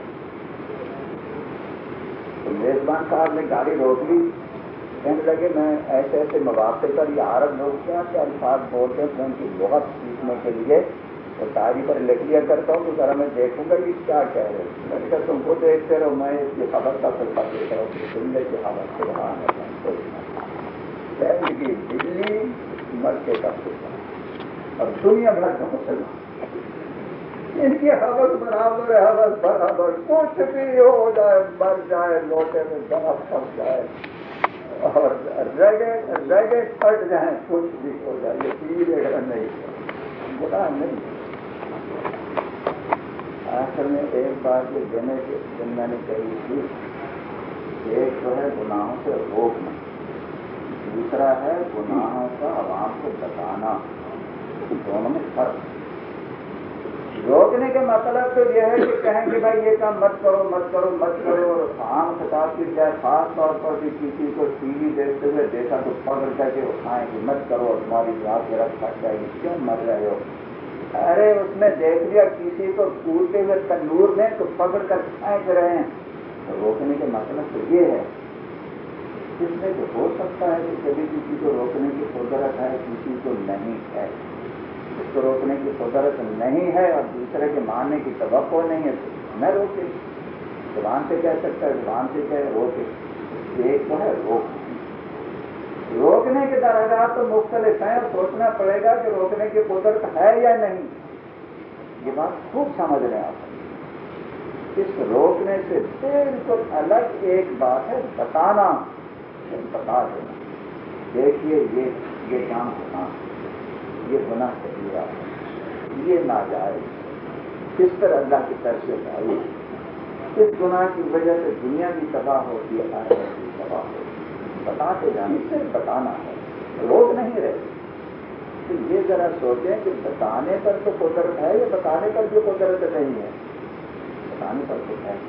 تو میزبان صاحب نے گاڑی روک لی. کہنے لگے میں ایسے ایسے مواقع پر یہ عرب لوگ کیا کیا الفاظ بولتے ہیں ان کی لغت سیکھنے کے لیے تو تاریخ پر لکھ لیا کرتا ہوں تو ذرا میں دیکھوں گا یہ کیا کہہ رہے ہیں. میں نے کہا تم کو دیکھتے رہو، میں اس کی خبر کا سلسلہ دیکھ رہا ہوں. دنیا کی خبر سے وہاں کی دلی مکے کا سلسلہ اور دنیا بھر کا مسلمان ان کی حوث برابر ہے، حوث برابر. کچھ بھی ہو جائے، مر جائے، لوٹے میں برف پھنس جائے، اور رگے رگے پھٹ جائیں کچھ بھی ہو جائے یہ پیڑ اگر نہیں گناہ نہیں. آخر میں ایک بات یہ دینے کے دن میں نے کہی تھی، ایک تو ہے گناہوں سے روکنا، دوسرا ہے گناہوں کا عوام کو بتانا. دونوں میں فرق. روکنے کا مطلب تو یہ ہے کہ کہیں کہ بھائی یہ کام مت کرو مت کرو مت کرو، اور عام خطاب کی جائے خاص طور پر بھی کسی کو ٹی وی دیکھتے ہوئے دیکھا تو پکڑ کر کے اٹھائیں کہ مت کرو اور تمہاری یاد کے رکھ پھٹ جائے گی، کیوں مر رہے ہو؟ ارے اس میں دیکھ لیا کسی کو کودتے ہوئے تندور میں تو پکڑ کر پھینک رہے ہیں. تو روکنے کا مطلب تو یہ ہے. اس میں تو ہو سکتا ہے کہ کبھی کسی کو روکنے کی قدرت ہے، کسی کو نہیں ہے. اس کو روکنے کی قدرت نہیں ہے اور دوسرے کے ماننے کی توقع نہیں ہے تو نہ روکے. زبان سے کہہ سکتا ہے، زبان سے کہہ روکے. ایک تو ہے روک. روکنے کے درجات تو مختلف ہیں اور سوچنا پڑے گا کہ روکنے کی قدرت ہے یا نہیں. یہ بات خوب سمجھ رہے ہیں آپ. اس روکنے سے بالکل الگ ایک بات ہے بتانا. بتا دینا دیکھیے یہ یہ کام ہونا، یہ گناہ کبیرہ ہے، یہ ناجائز، کس طرح اللہ کی طرف سے لائی، اس گناہ کی وجہ سے دنیا بھی تباہ ہوتی ہے، آخرت بھی تباہ ہوتی ہے. بتاتے جانے سے بتانا ہے، روک نہیں رہے. تو یہ ذرا سوچیں کہ بتانے پر تو قدرت ہے یا بتانے پر بھی قدرت نہیں ہے؟ بتانے پر تو ہے.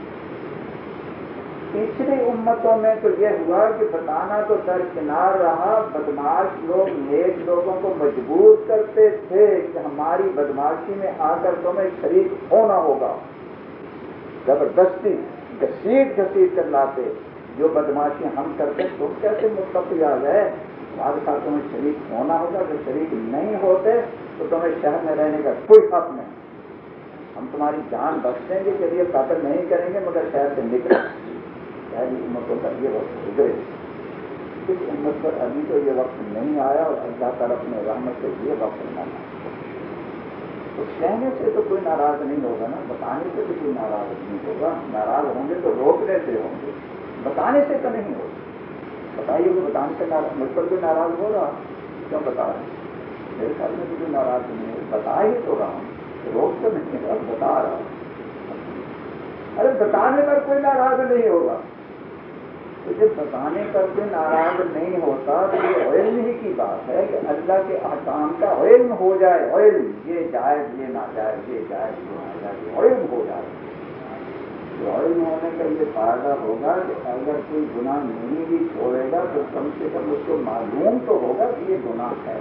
پچھلی امتوں میں تو یہ ہوا کہ بتانا تو درکنار رہا. بدماش لوگ نیک لوگوں کو مجبور کرتے تھے کہ ہماری بدماشی میں آ کر تمہیں شریک ہونا ہوگا. زبردستی گھسیٹ گھسیٹ کر لاتے. جو بدماشی ہم کرتے تم کیسے متفق آ گئے؟ بعد کا تمہیں شریک ہونا ہوگا. اگر شریک نہیں ہوتے تو تمہیں شہر میں رہنے کا کوئی حق نہیں. ہم تمہاری جان بخشیں گے کہ یہ قتل نہیں کریں گے مگر شہر سے نکلیں. پہلی امتوں کا یہ وقت گزرے. اس امت پر ابھی تو یہ وقت نہیں آیا اور اللہ تعالیٰ اپنے رحمت سے یہ وقت نہ آیا. تو کہنے سے تو کوئی ناراض نہیں ہوگا نا، بتانے سے تو کوئی ناراض نہیں ہوگا. ناراض ہوں گے تو روکنے سے ہوں گے، بتانے سے تو نہیں ہوگا. بتائیے کہ بتانے سے ناراض، مجھ پر کوئی ناراض ہو رہا کیوں بتا رہے ہیں؟ میرے خیال میں تو کوئی ناراض نہیں ہے. بتا ہی تو رہا ہوں، روک تو نہیں رہا، بتا رہا ہوں. ارے بتانے پر کوئی ناراض نہیں ہوگا. تو جب بتانے پر کوئی ناراض نہیں ہوتا تو یہ علم ہی کی بات ہے کہ اللہ کے احکام کا علم ہو جائے. علم یہ جائز یہ ناجائز، یہ جائز یہ ناجائز، علم ہو جائے. تو علم ہونے کا یہ فائدہ ہوگا کہ اگر کوئی گناہ نہیں بھی چھوڑے گا تو کم سے کم اس کو معلوم تو ہوگا کہ یہ گناہ ہے.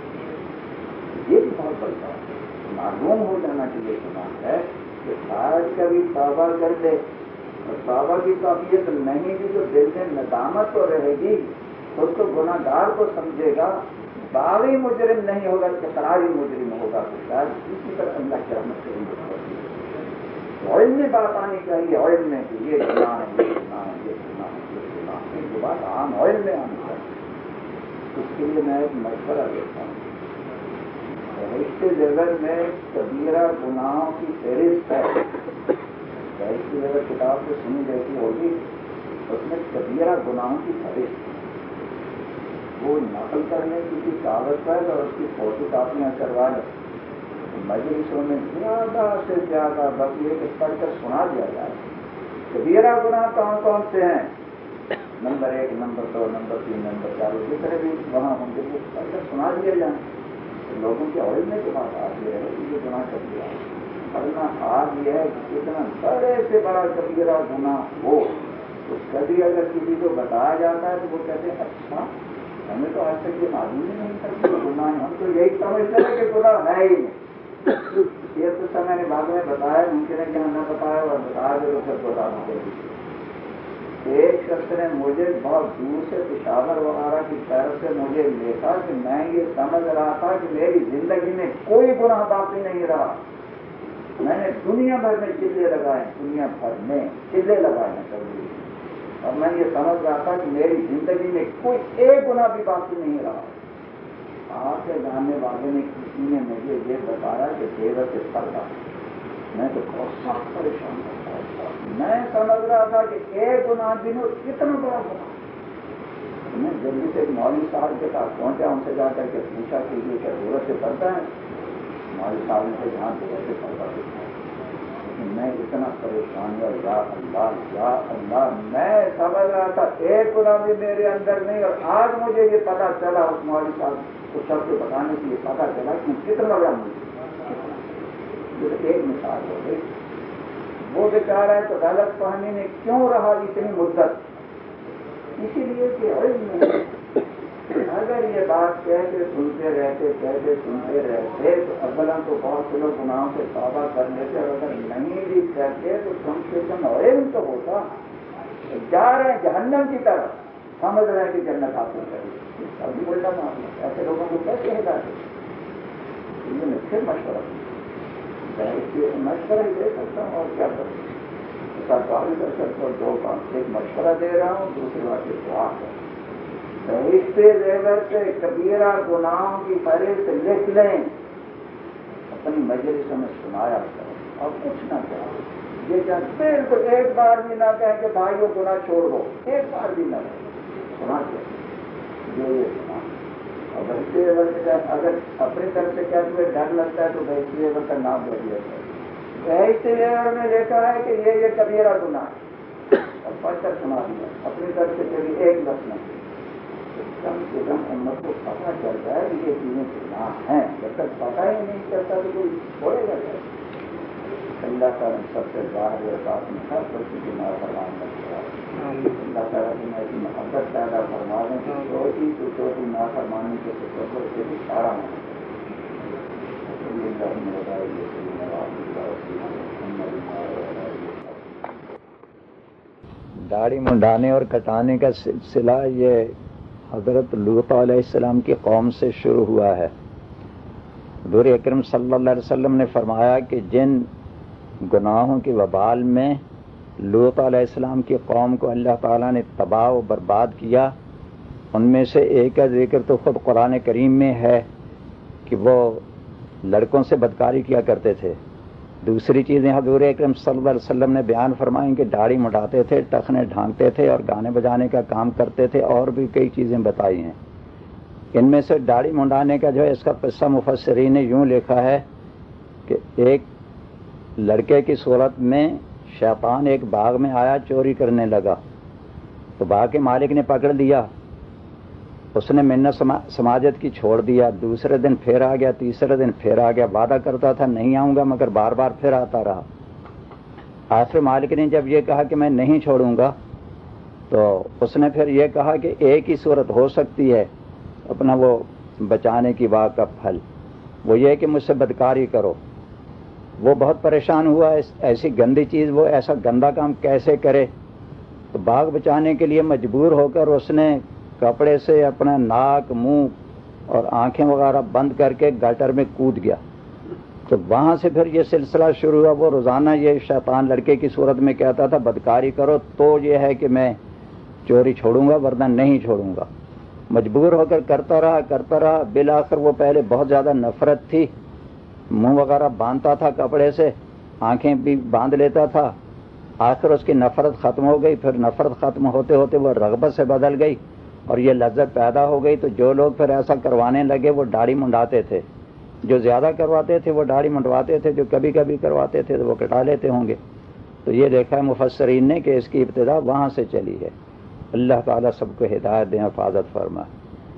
یہ بھی بہت بڑی بات ہے. معلوم ہو جانا کہ یہ گناہ ہے کہ آج کبھی توبہ کر دے اور توبہ کی کیفیت نہیں بھی تو دل میں ندامت تو رہے گی. خود کو گناہ گار کو سمجھے گا، باغی مجرم نہیں ہوگا کہ قراری مجرم ہوگا. تو شاید اسی طرح اللہ کی رحمت سے علم میں بات آنی چاہیے. علم میں کہ یہ گناہ ہے، یہ گناہ ہے، یہ گناہ ہے، یہ گناہ ہے. یہ بات عام علم میں آنی چاہیے. اس کے لیے میں ایک مشورہ دیتا ہوں. بہشت جگت میں کبیرہ گناہوں کی فہرست ہے. بہشت جگت کتاب سے سنی دیکھی ہوگی، اس میں کبیرہ گناہوں کی فہرست ہے. وہ نقل کرنے کی کاغذ پر اور اس کی فوٹو کاپیاں کروا لیں. مجلسوں میں زیادہ سے زیادہ بس یہ کہ پڑھ کر سنا دیا جائے کبیرہ گناہ کون کون سے ہیں، نمبر ایک، نمبر دو، نمبر تین، نمبر چار، جس طرح بھی وہاں ہوں گے وہ پڑھ کر سنا دیے جائیں. لوگوں کے علم میں تو بات آتی ہے کہ یہ گناہ کر دیا. ورنہ حال یہ ہے کہ اتنا بڑے سے بڑا کبیرہ گناہ ہو تو کبھی اگر کسی کو بتایا جاتا ہے تو وہ کہتے ہیں اچھا ہمیں تو آج تک یہ معلوم ہی نہیں تھا کہ گناہ ہے، ہم تو یہی سمجھتے ہیں کہ گناہ ہے ہی نہیں. یہ تو سب میں نے بعد میں بتایا، ممکن ہے کہ ہم نے بتایا اور بتا دے تو پھر بتا دیں. ایک شخص نے مجھے بہت دور سے پشاور وغیرہ کی طرف سے مجھے لکھا کہ میں یہ سمجھ رہا تھا کہ میری زندگی میں کوئی گناہ باقی نہیں رہا. میں نے دنیا بھر میں چلے لگائے، دنیا بھر میں چلے لگائے ہیں کبھی، اور میں یہ سمجھ رہا تھا کہ میری زندگی میں کوئی ایک گناہ بھی باقی نہیں رہا. آپ کے جاننے والے نے کسی نے مجھے یہ بتایا کہ دیور سے پڑھا. میں تو بہت سخت پریشان ہوتا تھا. میں سمجھ رہا تھا کہ ایک گناہ دنوں کتنا بڑا گناہ. میں جلدی سے ایک مولوی صاحب کے پاس پہنچا، ان سے جا کر کے پوچھا کہ یہ کیا ضرورت سے پڑھتا ہے؟ مولوی صاحب نے سے جہاں ضرورت سے پڑھتا ہے، لیکن میں اتنا پریشان ہوا، یا اللہ یا اللہ، میں سمجھ رہا تھا ایک گناہ بھی میرے اندر نہیں، اور آج مجھے یہ پتا چلا، اس مولوی صاحب کو سب کو بتانے کے لیے پتا چلا کہ کتنا بڑا مجھے یہ ایک مثال ہو گئی۔ وہ بیچارہ ہے تو غلط فہمی میں کیوں رہا اتنی مدت؟ اسی لیے کہ علم نہیں۔ اگر یہ بات کہتے سنتے رہتے کہتے سنتے رہتے تو اولا تو بہت سے لوگ گناہوں سے توبہ کر لیتے، اور اگر نہیں بھی کرتے تو کم سے کم علم تو ہوتا۔ جا رہے ہیں جہنم کی طرف، سمجھ رہے ہیں کہ جنت حاصل کرے، ابھی الٹا معاملہ، ایسے لوگوں کو کیسے ہدایت؟ یہ میں پھر مشورہ مشورہ ہی دے سکتا ہوں، اور کیا کروں؟ سرکاری کر سکتا ہوں، دو کام، ایک مشورہ دے رہا ہوں، دوسری بات یہ دعا ہے۔ بہشتے زیور سے کبیرہ گناہوں کی فہرست لکھ لیں، اپنی مجلس میں سنایا کرو، اور کچھ نہ کہا، یہ جان بالکل ایک بار بھی نہ کہیں کہ بھائی وہ گناہ چھوڑ دو، ایک بار بھی نہ کہیں، سنا کے یہ یہ سنا۔ اور بہشتے زیور سے اگر اپنی طرف سے کیا تمہیں ڈر لگتا ہے تو بہشتے زیور کا نام لے دیا جائے۔ بہشتے زیور میں لکھا ہے کہ یہ یہ کبیرہ گناہ ہے، اور پڑھ کر سنا دیا، اپنی طرف سے کبھی ایک لفظ نہ، کم سے کم امت کو پتہ چلتا ہے کہ یہ چیزیں گناہ ہیں۔ جب تک پتہ ہی نہیں چلتا تو کوئی چھوڑے گا کیا؟ اللہ تعالیٰ سب سے باہر اور ساتھ میں ہر کسی کی نافرمان کرتا ہے۔ اللہ تعالیٰ کی ایسی محبت پیدا فرما دیں کہ چھوٹی تو چھوٹی نافرمانی کے تصور سے بھی سارا داڑھی منڈانے اور کٹانے کا سلسلہ یہ حضرت لوط علیہ السلام کی قوم سے شروع ہوا ہے۔ حضور اکرم صلی اللہ علیہ وسلم نے فرمایا کہ جن گناہوں کی وبال میں لوط علیہ السلام کی قوم کو اللہ تعالیٰ نے تباہ و برباد کیا، ان میں سے ایک کا ذکر تو خود قرآن کریم میں ہے کہ وہ لڑکوں سے بدکاری کیا کرتے تھے۔ دوسری چیزیں حضور اکرم صلی اللہ علیہ وسلم نے بیان فرمائیں کہ داڑھی مڈاتے تھے، ٹخنے ڈھانکتے تھے اور گانے بجانے کا کام کرتے تھے، اور بھی کئی چیزیں بتائی ہیں۔ ان میں سے داڑھی منڈانے کا جو ہے اس کا قصہ مفسرین نے یوں لکھا ہے کہ ایک لڑکے کی صورت میں شیطان ایک باغ میں آیا، چوری کرنے لگا، تو باغ کے مالک نے پکڑ لیا، اس نے منت سماجت کی چھوڑ دیا، دوسرے دن پھر آ گیا، تیسرے دن پھر آ گیا، وعدہ کرتا تھا نہیں آؤں گا مگر بار بار پھر آتا رہا۔ آخر مالک نے جب یہ کہا کہ میں نہیں چھوڑوں گا تو اس نے پھر یہ کہا کہ ایک ہی صورت ہو سکتی ہے اپنا وہ بچانے کی واہ کا پھل، وہ یہ کہ مجھ سے بدکاری کرو۔ وہ بہت پریشان ہوا، ایسی گندی چیز، وہ ایسا گندا کام کیسے کرے، تو باغ بچانے کے لیے مجبور ہو کر اس نے کپڑے سے اپنا ناک، منہ اور آنکھیں وغیرہ بند کر کے گٹر میں کود گیا۔ تو وہاں سے پھر یہ سلسلہ شروع ہوا۔ وہ روزانہ یہ شیطان لڑکے کی صورت میں کہتا تھا بدکاری کرو تو یہ ہے کہ میں چوری چھوڑوں گا ورنہ نہیں چھوڑوں گا۔ مجبور ہو کر کرتا رہا کرتا رہا بالآخر وہ پہلے بہت زیادہ نفرت تھی، منہ وغیرہ باندھتا تھا کپڑے سے، آنکھیں بھی باندھ لیتا تھا، آخر اس کی نفرت ختم ہو گئی۔ پھر نفرت ختم ہوتے ہوتے وہ رغبت سے بدل گئی اور یہ لذت پیدا ہو گئی۔ تو جو لوگ پھر ایسا کروانے لگے وہ داڑھی منڈاتے تھے، جو زیادہ کرواتے تھے وہ داڑھی منڈواتے تھے، جو کبھی کبھی کرواتے تھے تو وہ کٹا لیتے ہوں گے۔ تو یہ دیکھا ہے مفسرین نے کہ اس کی ابتدا وہاں سے چلی ہے۔ اللہ تعالیٰ سب کو ہدایت دیں، حفاظت فرمائے۔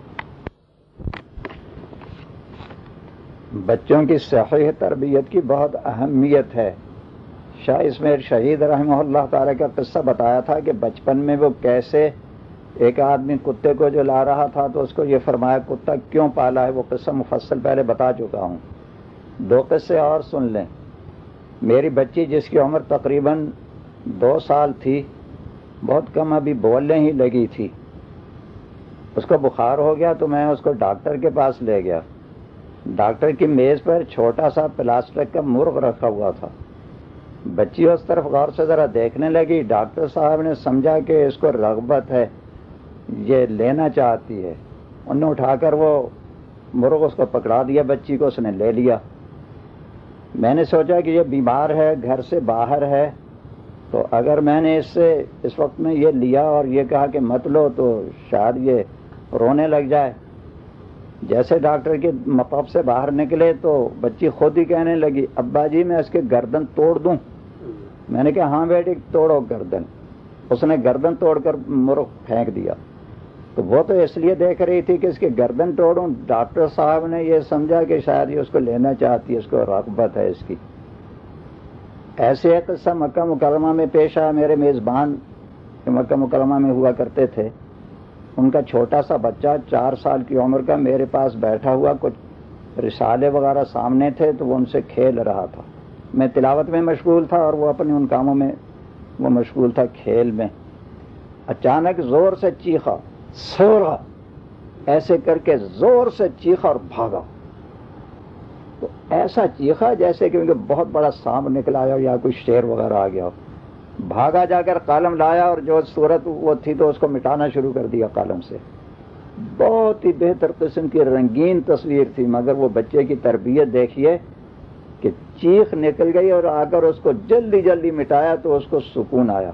بچوں کی صحیح تربیت کی بہت اہمیت ہے۔ شاہ اسماعیل شہید رحمہ اللہ تعالیٰ کا قصہ بتایا تھا کہ بچپن میں وہ کیسے ایک آدمی کتے کو جو لا رہا تھا تو اس کو یہ فرمایا کتا کیوں پالا ہے، وہ قصہ مفصل پہلے بتا چکا ہوں۔ دو قصے اور سن لیں۔ میری بچی جس کی عمر تقریباً دو سال تھی، بہت کم ابھی بولنے ہی لگی تھی، اس کو بخار ہو گیا تو میں اس کو ڈاکٹر کے پاس لے گیا۔ ڈاکٹر کی میز پر چھوٹا سا پلاسٹک کا مرغ رکھا ہوا تھا۔ بچی اس طرف غور سے ذرا دیکھنے لگی۔ ڈاکٹر صاحب نے سمجھا کہ اس کو رغبت ہے، یہ لینا چاہتی ہے، انہوں نے اٹھا کر وہ مرغ اس کو پکڑا دیا، بچی کو اس نے لے لیا۔ میں نے سوچا کہ یہ بیمار ہے، گھر سے باہر ہے، تو اگر میں نے اس سے اس وقت میں یہ لیا اور یہ کہا کہ مت لو تو شاید یہ رونے لگ جائے. جیسے ڈاکٹر کے مطب سے باہر نکلے تو بچی خود ہی کہنے لگی ابا جی میں اس کے گردن توڑ دوں. میں نے کہا ہاں بیٹی توڑو گردن. اس نے گردن توڑ کر مرغ پھینک دیا. تو وہ تو اس لیے دیکھ رہی تھی کہ اس کے گردن توڑوں. ڈاکٹر صاحب نے یہ سمجھا کہ شاید یہ اس کو لینا چاہتی ہے, اس کو رغبت ہے اس کی. ایسے قصہ مکہ مکرمہ میں پیش آیا. میرے میزبان جو مکہ مکرمہ میں ہوا کرتے تھے, ان کا چھوٹا سا بچہ چار سال کی عمر کا میرے پاس بیٹھا ہوا, کچھ رسالے وغیرہ سامنے تھے تو وہ ان سے کھیل رہا تھا. میں تلاوت میں مشغول تھا اور وہ اپنے ان کاموں میں وہ مشغول تھا کھیل میں. اچانک زور سے چیخا, سورا, ایسے کر کے زور سے چیخا اور بھاگا. تو ایسا چیخا جیسے کہ بہت بڑا سانپ نکلا ہو یا کوئی شیر وغیرہ آ گیا ہو. بھاگا جا کر قلم لایا اور جو صورت وہ تھی تو اس کو مٹانا شروع کر دیا قلم سے. بہت ہی بہتر قسم کی رنگین تصویر تھی, مگر وہ بچے کی تربیت دیکھیے کہ چیخ نکل گئی اور آ کر اس کو جلدی جلدی مٹایا تو اس کو سکون آیا.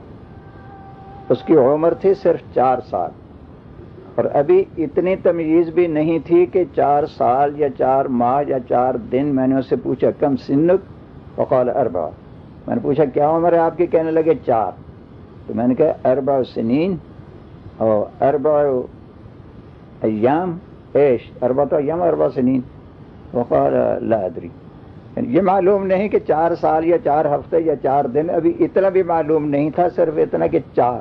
اس کی عمر تھی صرف چار سال اور ابھی اتنی تمیز بھی نہیں تھی کہ چار سال یا چار ماہ یا چار دن. میں نے اس سے پوچھا کم سنک, وقال اربع. میں نے پوچھا کیا عمر ہے آپ کی؟ کہنے لگے چار. تو میں نے کہا اربع سنین اور اربع ایام ایش, اربع تو ایام اربع سنین. وقال لا ادری. یہ معلوم نہیں کہ چار سال یا چار ہفتے یا چار دن, ابھی اتنا بھی معلوم نہیں تھا, صرف اتنا کہ چار.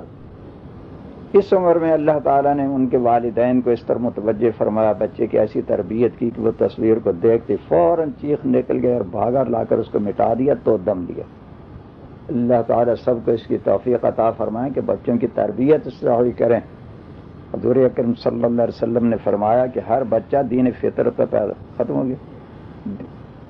اس عمر میں اللہ تعالیٰ نے ان کے والدین کو اس طرح متوجہ فرمایا بچے کی ایسی تربیت کی کہ وہ تصویر کو دیکھتے فوراً چیخ نکل گئے اور بھاگا لا کر اس کو مٹا دیا, تو دم لیا. اللہ تعالیٰ سب کو اس کی توفیق عطا فرمائیں کہ بچوں کی تربیت صحیح کریں. حضور اکرم صلی اللہ علیہ وسلم نے فرمایا کہ ہر بچہ دین فطرت پر پیدا. ختم ہو گیا.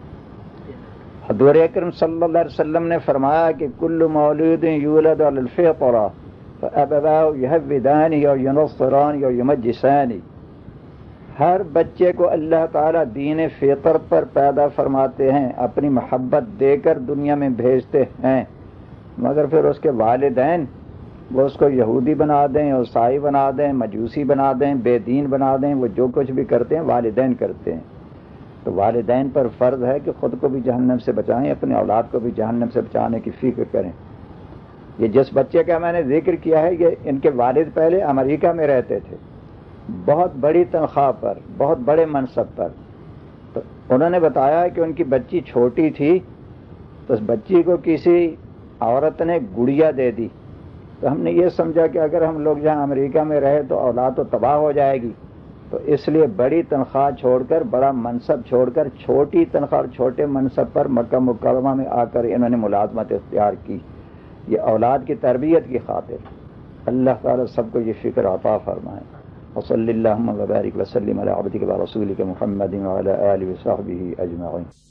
حضور اکرم صلی اللہ علیہ وسلم نے فرمایا کہ کل مولود یولد علی الفطرہ فابواہ یہودانی اور ینصرانی اور یمجسانی. ہر بچے کو اللہ تعالیٰ دین فطرت پر پیدا فرماتے ہیں, اپنی محبت دے کر دنیا میں بھیجتے ہیں, مگر پھر اس کے والدین وہ اس کو یہودی بنا دیں, عیسائی بنا دیں, مجوسی بنا دیں, بے دین بنا دیں. وہ جو کچھ بھی کرتے ہیں والدین کرتے ہیں. تو والدین پر فرض ہے کہ خود کو بھی جہنم سے بچائیں, اپنے اولاد کو بھی جہنم سے بچانے کی فکر کریں. یہ جس بچے کا میں نے ذکر کیا ہے یہ ان کے والد پہلے امریکہ میں رہتے تھے, بہت بڑی تنخواہ پر, بہت بڑے منصب پر. تو انہوں نے بتایا کہ ان کی بچی چھوٹی تھی تو اس بچی کو کسی عورت نے گڑیا دے دی. تو ہم نے یہ سمجھا کہ اگر ہم لوگ جہاں امریکہ میں رہے تو اولاد تو تباہ ہو جائے گی, تو اس لیے بڑی تنخواہ چھوڑ کر, بڑا منصب چھوڑ کر چھوٹی تنخواہ اور چھوٹے منصب پر مکہ مکرمہ میں آ کر انہوں نے ملازمت اختیار کی, یہ اولاد کی تربیت کی خاطر. اللہ تعالیٰ سب کو یہ فکر عطا فرمائے. وصلی اللہم وبارک وسلم علی عبدک ورسولک محمد وعلی آلہ وصحبہ اجمعین.